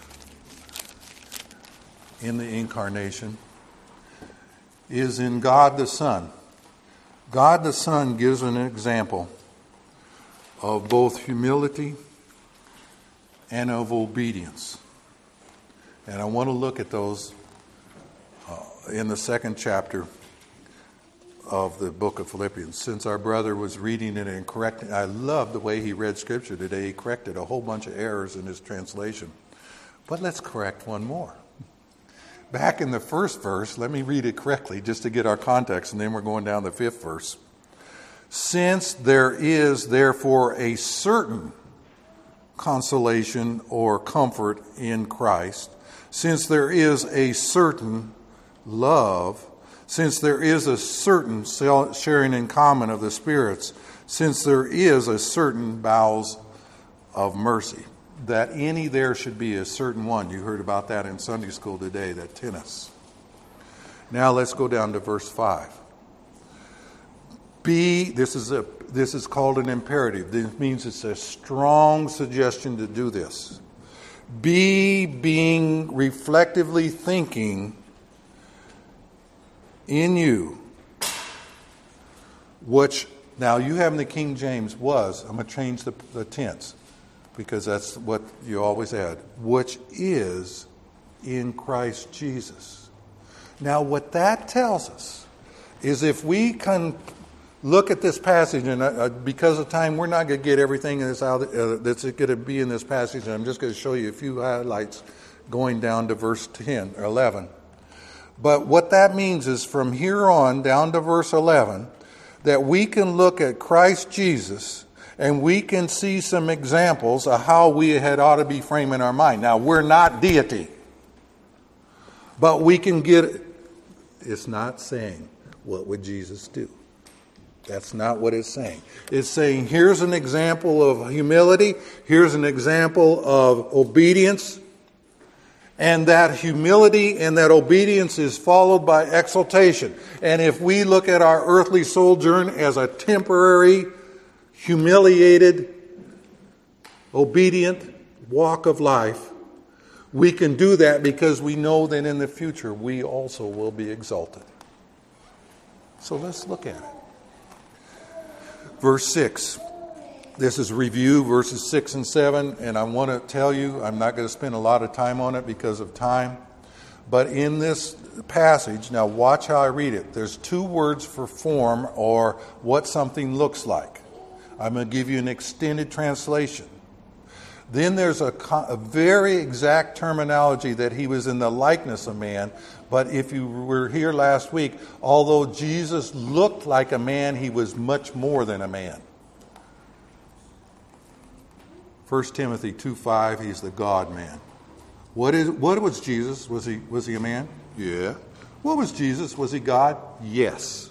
in the incarnation, is in God the Son. God the Son gives an example of both humility and of obedience. And I want to look at those uh, in the second chapter of the book of Philippians. Since our brother was reading it and correcting, I love the way he read Scripture today. He corrected a whole bunch of errors in his translation. But let's correct one more. Back in the first verse, let me read it correctly just to get our context, and then we're going down the fifth verse. Since there is therefore a certain consolation or comfort in Christ, since there is a certain love, since there is a certain sharing in common of the spirits, since there is a certain bowels of mercy, that any there should be a certain one. You heard about that in Sunday school today, that tennis. Now let's go down to verse five. Be, this is a this is called an imperative. This means it's a strong suggestion to do this. Be being reflectively thinking in you, which, now you have in the King James was, I'm going to change the, the tense, because that's what you always add, which is in Christ Jesus. Now what that tells us is if we can look at this passage, and uh, because of time we're not going to get everything that's, out, uh, that's going to be in this passage, and I'm just going to show you a few highlights going down to verse ten or eleven. But what that means is from here on down to verse eleven, that we can look at Christ Jesus and we can see some examples of how we had ought to be framing our mind. Now, we're not deity, but we can get, it's not saying, what would Jesus do? That's not what it's saying. It's saying, here's an example of humility, here's an example of obedience, and that humility and that obedience is followed by exaltation. And if we look at our earthly sojourn as a temporary, humiliated, obedient walk of life, we can do that because we know that in the future we also will be exalted. So let's look at it. Verse six. This is review, verses six and seven, and I want to tell you, I'm not going to spend a lot of time on it because of time, but in this passage, now watch how I read it. There's two words for form or what something looks like. I'm going to give you an extended translation. Then there's a, a very exact terminology that he was in the likeness of man, but if you were here last week, although Jesus looked like a man, he was much more than a man. First Timothy two five, he's the God-man. What is? What was Jesus? Was he was he a man? Yeah. What was Jesus? Was he God? Yes.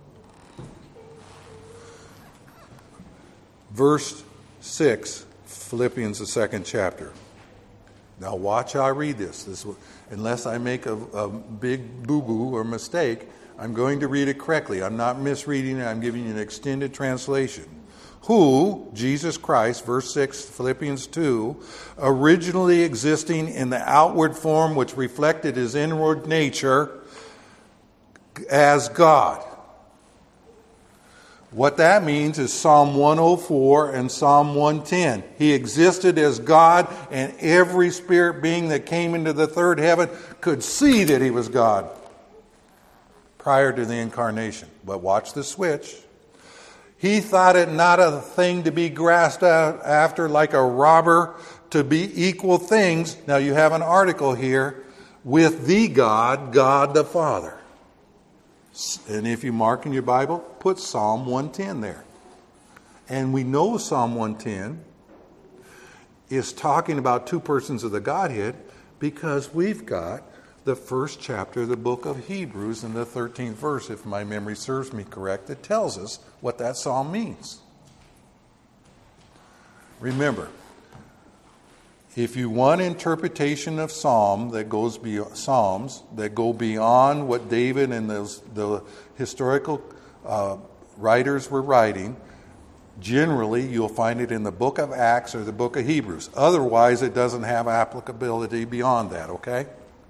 Verse six, Philippians, the second chapter. Now watch how I read this. This unless I make a, a big boo-boo or mistake, I'm going to read it correctly. I'm not misreading it. I'm giving you an extended translation. Who, Jesus Christ, verse six, Philippians two, originally existing in the outward form which reflected his inward nature as God. What that means is Psalm one oh four and Psalm one ten. He existed as God, and every spirit being that came into the third heaven could see that he was God. prior to the incarnation. But watch the switch. He thought it not a thing to be grasped after like a robber, to be equal things. Now you have an article here, with the God, God the Father. And if you mark in your Bible, put Psalm one ten there. And we know Psalm one ten is talking about two persons of the Godhead because we've got the first chapter of the book of Hebrews in the thirteenth verse, if my memory serves me correct, that tells us what that psalm means. Remember, if you want interpretation of psalm that goes beyond psalms that go beyond what David and those, the historical uh, writers were writing, generally you'll find it in the book of Acts or the book of Hebrews. Otherwise, it doesn't have applicability beyond that, okay?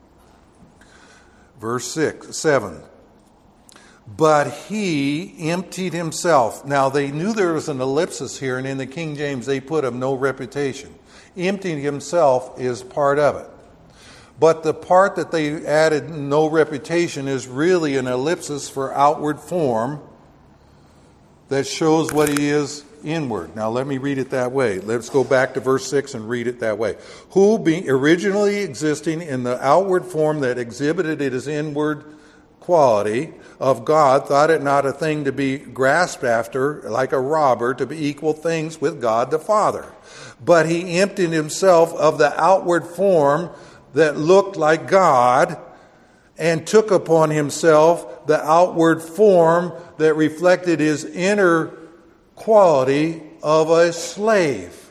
Verse six, seven. But he emptied himself. Now, they knew there was an ellipsis here, and in the King James, they put of no reputation. Emptying himself is part of it. But the part that they added no reputation is really an ellipsis for outward form that shows what he is inward. Now let me read it that way. Let's go back to verse six and read it that way. Who, being originally existing in the outward form that exhibited his inward quality of God, thought it not a thing to be grasped after, like a robber, to be equal things with God the Father. But he emptied himself of the outward form that looked like God and took upon himself the outward form that reflected his inner quality of a slave.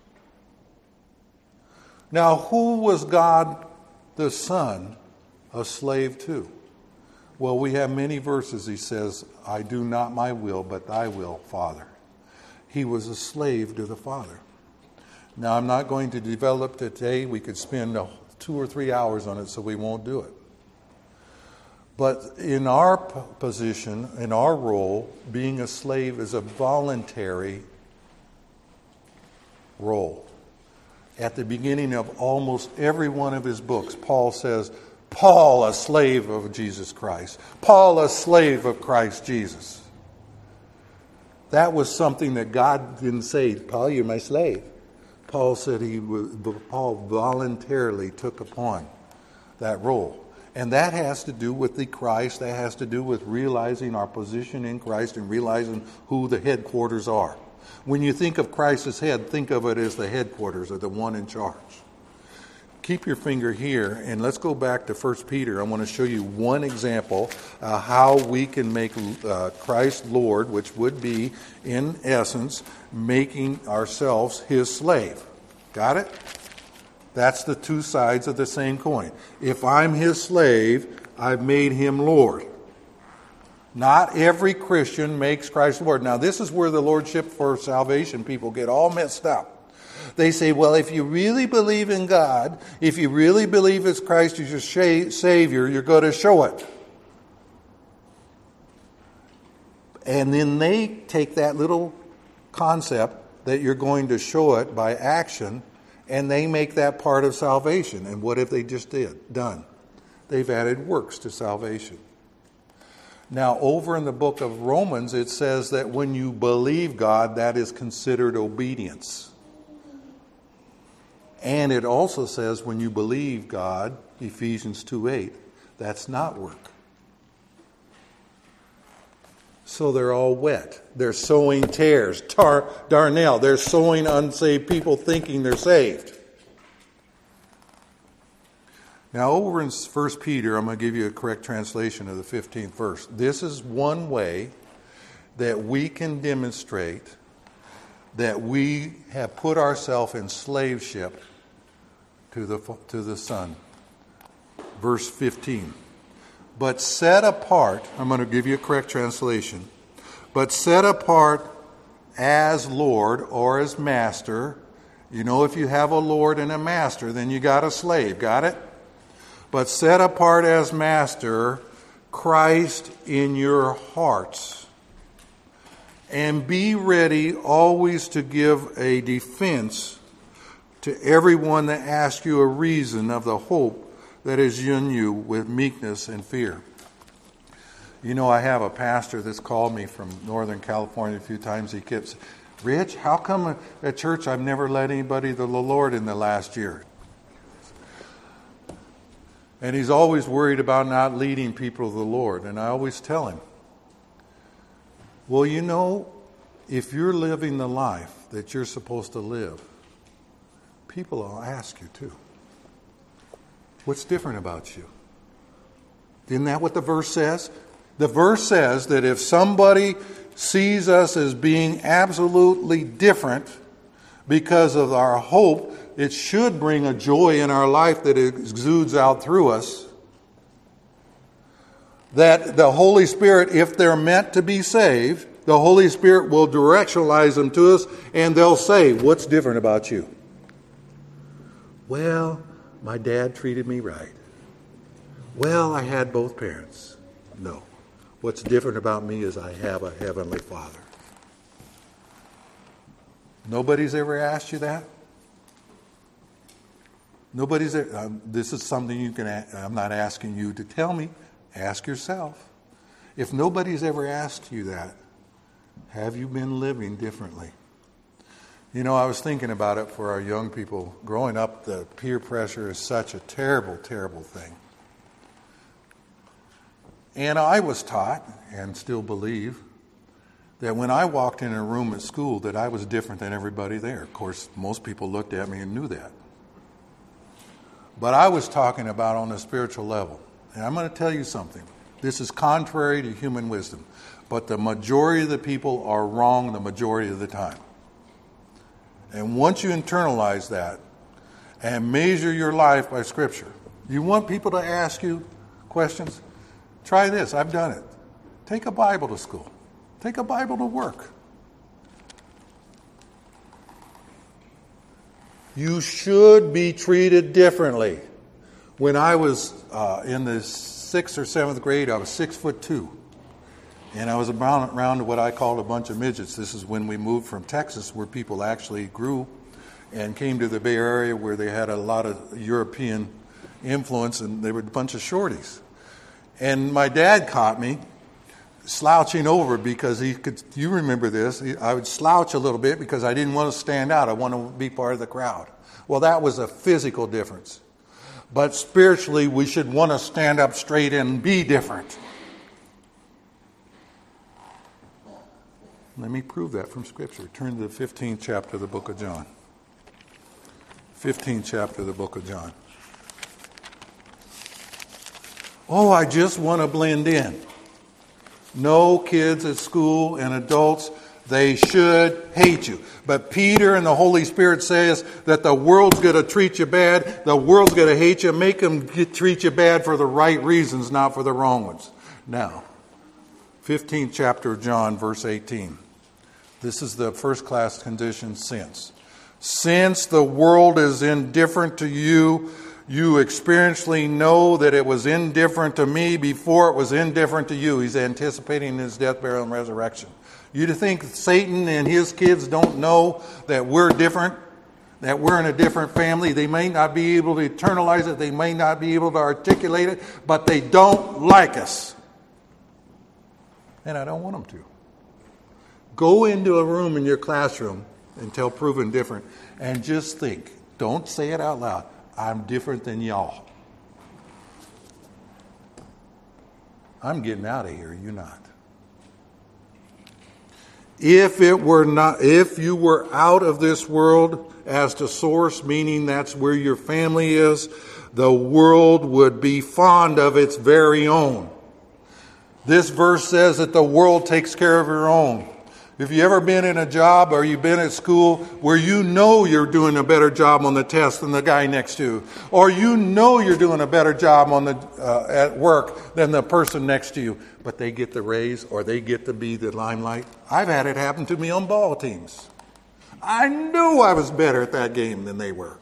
Now, who was God the Son a slave to? Well, we have many verses. He says, I do not my will, but thy will, Father. He was a slave to the Father. Now, I'm not going to develop today. We could spend two or three hours on it, so we won't do it. But in our position, in our role, being a slave is a voluntary role. At the beginning of almost every one of his books, Paul says, Paul, a slave of Jesus Christ. Paul, a slave of Christ Jesus. That was something that God didn't say, Paul, you're my slave. Paul said he was, Paul voluntarily took upon that role. And that has to do with the Christ. That has to do with realizing our position in Christ and realizing who the headquarters are. When you think of Christ as head, think of it as the headquarters or the one in charge. Keep your finger here, and let's go back to First Peter. I want to show you one example uh, how we can make uh, Christ Lord, which would be, in essence, making ourselves his slave. Got it? That's the two sides of the same coin. If I'm his slave, I've made him Lord. Not every Christian makes Christ Lord. Now, this is where the lordship for salvation people get all messed up. They say, well, if you really believe in God, if you really believe it's Christ as your Savior, you're going to show it. And then they take that little concept that you're going to show it by action, and they make that part of salvation. And what have they just did done? They've added works to salvation. Now, over in the book of Romans, it says that when you believe God, that is considered obedience. And it also says when you believe God, Ephesians two eight, that's not work. So they're all wet. They're sowing tares. Tar, darnell, they're sowing unsaved people thinking they're saved. Now over in First Peter, I'm going to give you a correct translation of the fifteenth verse. This is one way that we can demonstrate that we have put ourselves in slaveship to the, to the Son. Verse fifteen. But set apart, I'm going to give you a correct translation, but set apart as Lord or as Master. You know, if you have a Lord and a Master, then you got a slave. Got it? But set apart as Master Christ in your hearts. And be ready always to give a defense to everyone that asks you a reason of the hope that is in you with meekness and fear. You know, I have a pastor that's called me from Northern California a few times. He keeps, Rich, how come at church I've never led anybody to the Lord in the last year? And he's always worried about not leading people to the Lord. And I always tell him, well, you know, if you're living the life that you're supposed to live, people will ask you too. What's different about you? Isn't that what the verse says? The verse says that if somebody sees us as being absolutely different because of our hope, it should bring a joy in our life that exudes out through us. That the Holy Spirit, if they're meant to be saved, the Holy Spirit will directionalize them to us, and they'll say, what's different about you? Well, my dad treated me right. Well, I had both parents. No. What's different about me is I have a Heavenly Father. Nobody's ever asked you that? Nobody's ever, um, this is something you can, I'm not asking you to tell me. Ask yourself. If nobody's ever asked you that, have you been living differently? You know, I was thinking about it for our young people. Growing up, the peer pressure is such a terrible, terrible thing. And I was taught, and still believe, that when I walked in a room at school that I was different than everybody there. Of course, most people looked at me and knew that. But I was talking about on a spiritual level. And I'm going to tell you something. This is contrary to human wisdom. But the majority of the people are wrong the majority of the time. And once you internalize that and measure your life by Scripture, you want people to ask you questions? Try this. I've done it. Take a Bible to school. Take a Bible to work. You should be treated differently. When I was uh, in the sixth or seventh grade, I was six foot two. And I was around, around what I called a bunch of midgets. This is when we moved from Texas, where people actually grew, and came to the Bay Area where they had a lot of European influence, and they were a bunch of shorties. And my dad caught me slouching over because he could, you remember this, I would slouch a little bit because I didn't want to stand out. I wanted to be part of the crowd. Well, that was a physical difference. But spiritually, we should want to stand up straight and be different. Let me prove that from Scripture. Turn to the fifteenth chapter of the book of John. fifteenth chapter of the book of John. Oh, I just want to blend in. No, kids at school and adults, they should hate you. But Peter and the Holy Spirit says that the world's going to treat you bad. The world's going to hate you. Make them get, treat you bad for the right reasons, not for the wrong ones. Now, fifteenth chapter of John, verse eighteen. This is the first class condition, since. Since the world is indifferent to you, you experientially know that it was indifferent to me before it was indifferent to you. He's anticipating his death, burial, and resurrection. You think Satan and his kids don't know that we're different? That we're in a different family? They may not be able to internalize it. They may not be able to articulate it. But they don't like us. And I don't want them to. Go into a room in your classroom until proven different. And just think. Don't say it out loud. I'm different than y'all. I'm getting out of here. You're not. If it were not, if you were out of this world as to source, meaning that's where your family is, the world would be fond of its very own. This verse says that the world takes care of your own. If you've ever been in a job or you've been at school where you know you're doing a better job on the test than the guy next to you, or you know you're doing a better job on the uh, at work than the person next to you, but they get the raise or they get to be the limelight. I've had it happen to me on ball teams. I knew I was better at that game than they were.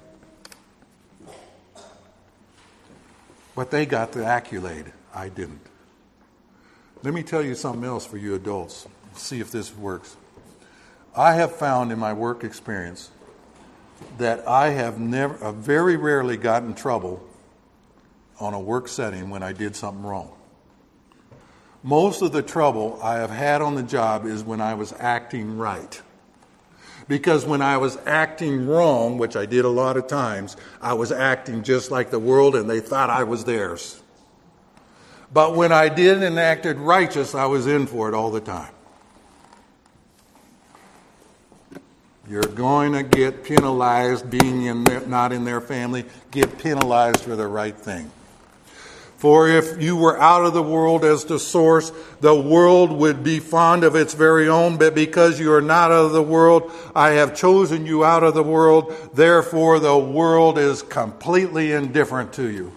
But they got the accolade. I didn't. Let me tell you something else for you adults. See if this works. I have found in my work experience that I have never, uh, very rarely gotten in trouble on a work setting when I did something wrong. Most of the trouble I have had on the job is when I was acting right. Because when I was acting wrong, which I did a lot of times, I was acting just like the world and they thought I was theirs. But when I did and acted righteous, I was in for it all the time. You're going to get penalized being in their, not in their family. Get penalized for the right thing. For if you were out of the world as the source, the world would be fond of its very own. But because you are not of the world, I have chosen you out of the world. Therefore, the world is completely indifferent to you.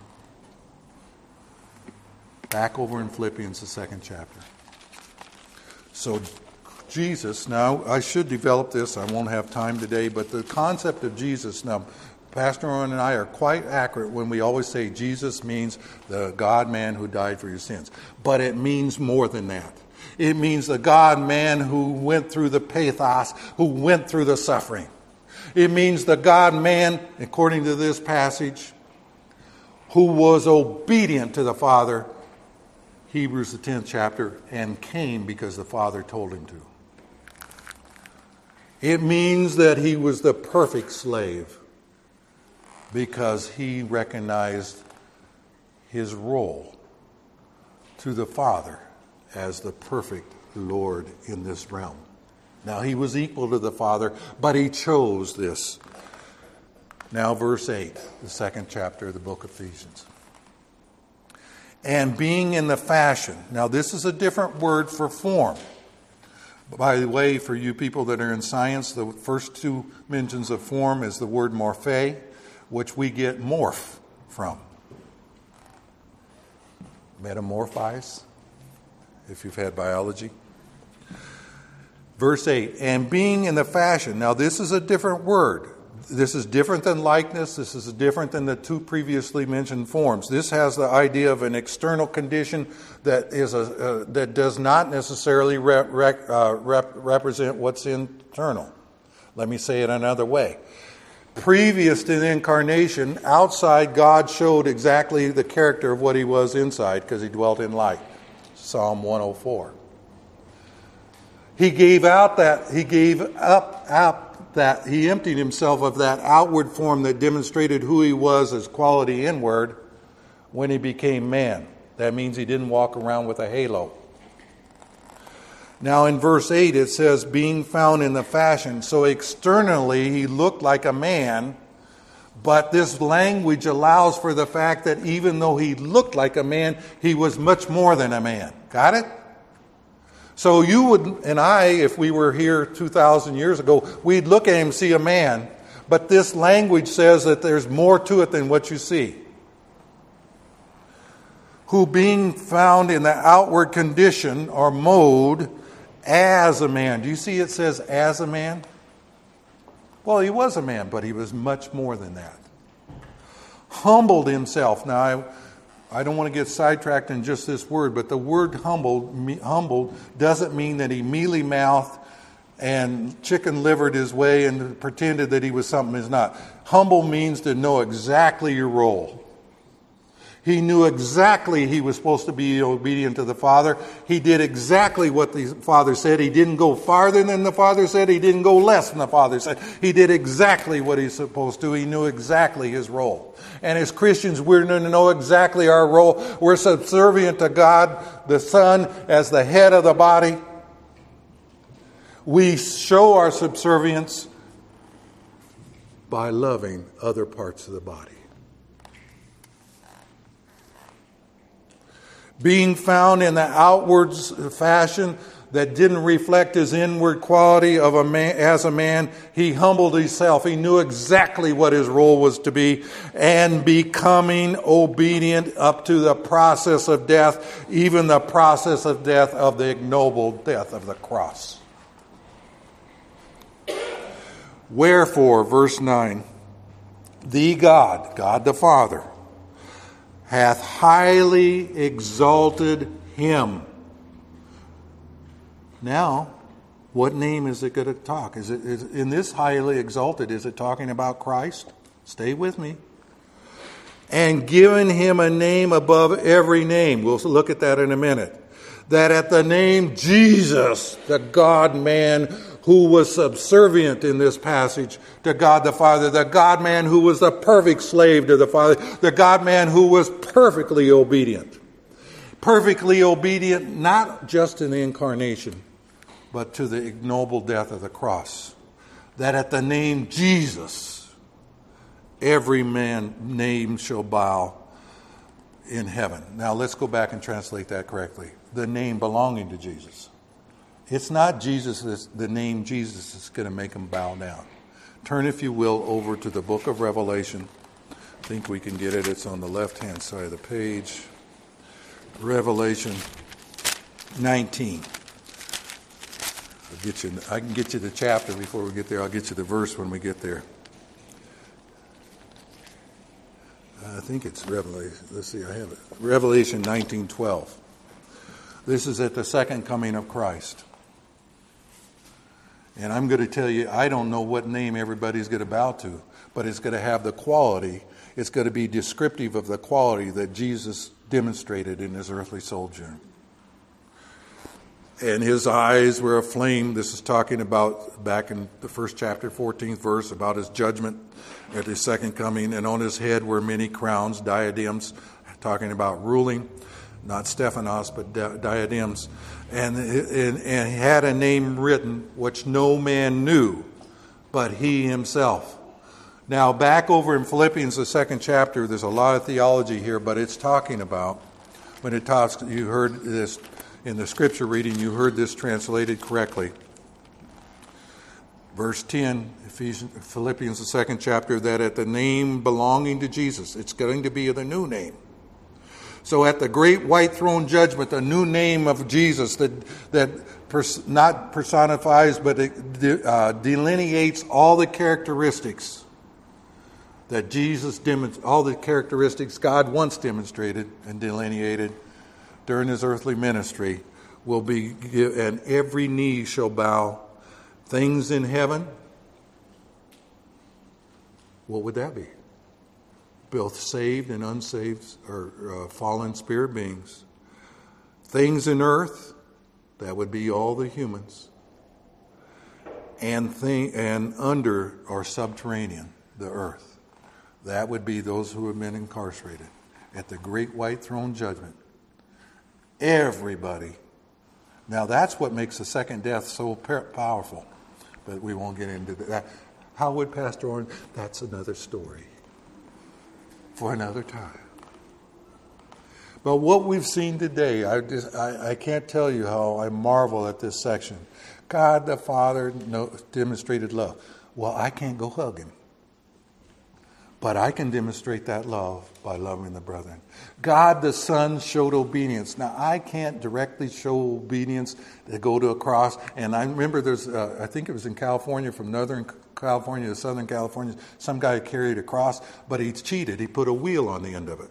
Back over in Philippians, the second chapter. So Jesus, now I should develop this. I won't have time today. But the concept of Jesus, now Pastor Owen and I are quite accurate when we always say Jesus means the God-man who died for your sins. But it means more than that. It means the God-man who went through the pathos, who went through the suffering. It means the God-man, according to this passage, who was obedient to the Father, Hebrews the tenth chapter, and came because the Father told him to. It means that he was the perfect slave, because he recognized his role to the Father as the perfect Lord in this realm. Now, he was equal to the Father, but he chose this. Now, verse eight, the second chapter of the book of Ephesians. And being in the fashion. Now, this is a different word for form. By the way, for you people that are in science, the first two mentions of form is the word morphe, which we get morph from. Metamorphize, if you've had biology. Verse eight, and being in the fashion. Now this is a different word. This is different than likeness. This is different than the two previously mentioned forms. This has the idea of an external condition that is a uh, that does not necessarily rep, rep, uh, rep, represent what's internal. Let me say it another way. Previous to the incarnation, outside God showed exactly the character of what he was inside because he dwelt in light. Psalm one oh four. He gave out that, he gave up, up that, he emptied himself of that outward form that demonstrated who he was as quality inward when he became man. That means he didn't walk around with a halo. Now in verse eight it says, being found in the fashion. So externally he looked like a man, but this language allows for the fact that even though he looked like a man, he was much more than a man. Got it? So you would, and I, if we were here two thousand years ago, we'd look at him and see a man. But this language says that there's more to it than what you see. Who being found in the outward condition or mode as a man. Do you see it says as a man? Well, he was a man, but he was much more than that. Humbled himself. Now, I, I don't want to get sidetracked in just this word, but the word humbled, me, humbled doesn't mean that he mealy-mouthed and chicken-livered his way and pretended that he was something he's not. Humble means to know exactly your role. He knew exactly he was supposed to be obedient to the Father. He did exactly what the Father said. He didn't go farther than the Father said. He didn't go less than the Father said. He did exactly what he's supposed to. He knew exactly his role. And as Christians, we're going to know exactly our role. We're subservient to God, the Son, as the head of the body. We show our subservience by loving other parts of the body. Being found in the outward fashion that didn't reflect his inward quality of a man, as a man, he humbled himself. He knew exactly what his role was to be, and becoming obedient up to the process of death, even the process of death of the ignoble death of the cross. Wherefore, verse nine, the God, God the Father, hath highly exalted him. Now, what name is it going to talk? Is it is, in this highly exalted, is it talking about Christ? Stay with me. And given him a name above every name. We'll look at that in a minute. that at the name Jesus, the God-man who was subservient in this passage to God the Father, the God-man who was the perfect slave to the Father, the God-man who was perfectly obedient. Perfectly obedient not just in the incarnation, but to the ignoble death of the cross. That at the name Jesus, every man name shall bow in heaven. Now let's go back and translate that correctly. The name belonging to Jesus. It's not Jesus, the name Jesus is going to make him bow down. Turn, if you will, over to the book of Revelation. I think we can get it. It's on the left-hand side of the page. Revelation nineteen. I'll get you, I can get you the chapter before we get there. I'll get you the verse when we get there. I think it's Revelation. Let's see, I have it. Revelation nineteen twelve. This is at the second coming of Christ. And I'm going to tell you, I don't know what name everybody's going to bow to, but it's going to have the quality, it's going to be descriptive of the quality that Jesus demonstrated in his earthly sojourn. And his eyes were aflame. This is talking about, back in the first chapter, fourteenth verse, about his judgment at his second coming. And on his head were many crowns, diadems, talking about ruling. Not Stephanos, but di- diadems. And, and, and he had a name written which no man knew but he himself. Now, back over in Philippians, the second chapter, there's a lot of theology here, but it's talking about, when it talks, you heard this in the scripture reading, you heard this translated correctly. Verse ten, Ephesians, Philippians, the second chapter, that at the name belonging to Jesus, it's going to be the new name. So at the great white throne judgment, the new name of Jesus that that pers- not personifies, but it de- uh, delineates all the characteristics that Jesus demonstrated, all the characteristics God once demonstrated and delineated during his earthly ministry, will be, and every knee shall bow. Things in heaven, what would that be? Both saved and unsaved, or uh, fallen spirit beings. Things in earth, that would be all the humans. And thing, and under or subterranean, the earth. That would be those who have been incarcerated. At the great white throne judgment, everybody. Now that's what makes the second death so powerful. But we won't get into that. How would Pastor Orrin? That's another story for another time. But what we've seen today, I, just, I, I can't tell you how I marvel at this section. God the Father demonstrated love. Well, I can't go hug him. But I can demonstrate that love by loving the brethren. God the Son showed obedience. Now, I can't directly show obedience to go to a cross. And I remember there's, uh, I think it was in California, from Northern California to Southern California, some guy carried a cross, but he cheated. He put a wheel on the end of it.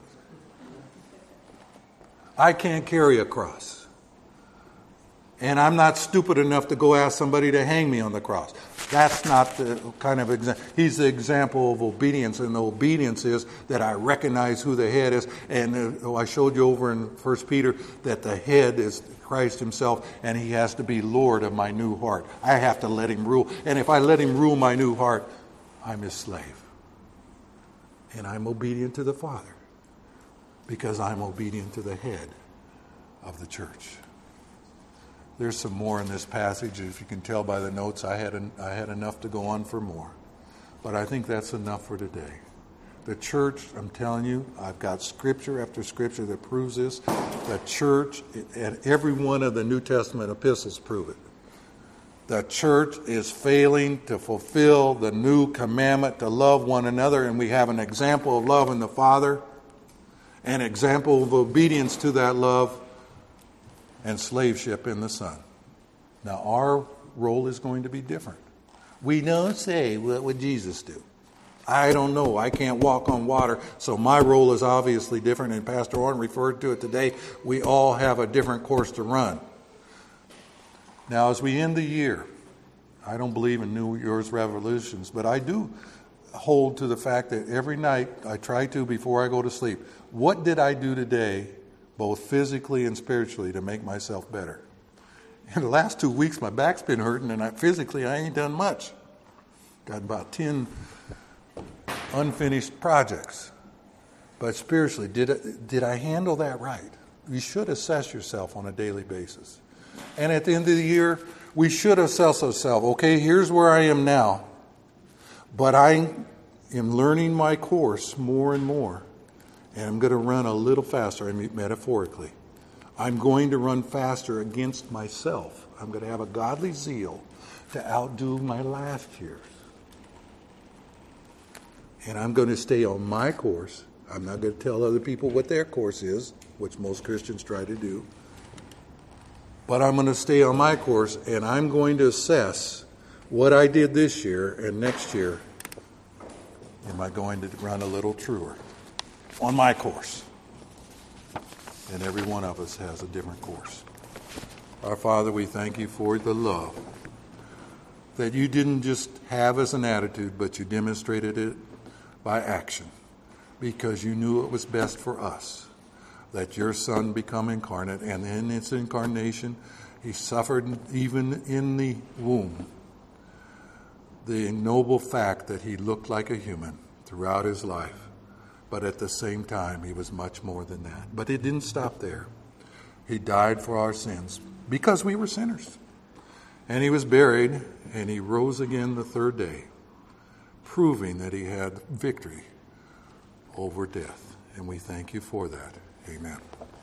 I can't carry a cross. And I'm not stupid enough to go ask somebody to hang me on the cross. That's not the kind of example. He's the example of obedience, and the obedience is that I recognize who the head is. And uh, I showed you over in First Peter that the head is Christ himself, and he has to be Lord of my new heart. I have to let him rule. And if I let him rule my new heart, I'm his slave. And I'm obedient to the Father because I'm obedient to the head of the church. There's some more in this passage. If you can tell by the notes, I had en- I had enough to go on for more. But I think that's enough for today. The church, I'm telling you, I've got scripture after scripture that proves this. The church, and every one of the New Testament epistles prove it. The church is failing to fulfill the new commandment to love one another, and we have an example of love in the Father, an example of obedience to that love, and slaveship in the Son. Now, our role is going to be different. We don't say, what would Jesus do? I don't know. I can't walk on water, so my role is obviously different, and Pastor Orrin referred to it today. We all have a different course to run. Now, as we end the year, I don't believe in New Year's revolutions, but I do hold to the fact that every night I try to, before I go to sleep, what did I do today both physically and spiritually, to make myself better. In the last two weeks, my back's been hurting, and I, physically I ain't done much. Got about ten unfinished projects. But spiritually, did I, did I handle that right? You should assess yourself on a daily basis. And at the end of the year, we should assess ourselves. Okay, here's where I am now. But I am learning my course more and more. And I'm going to run a little faster, I mean metaphorically. I'm going to run faster against myself. I'm going to have a godly zeal to outdo my last year's. And I'm going to stay on my course. I'm not going to tell other people what their course is, which most Christians try to do. But I'm going to stay on my course, and I'm going to assess what I did this year and next year. Am I going to run a little truer on my course? And every one of us has a different course. Our Father, we thank you for the love that you didn't just have as an attitude, but you demonstrated it by action, because you knew it was best for us that your Son become incarnate, and in its incarnation he suffered even in the womb the noble fact that he looked like a human throughout his life, but at the same time he was much more than that. But it didn't stop there. He died for our sins because we were sinners, and he was buried, and he rose again the third day, proving that he had victory over death. And we thank you for that. Amen.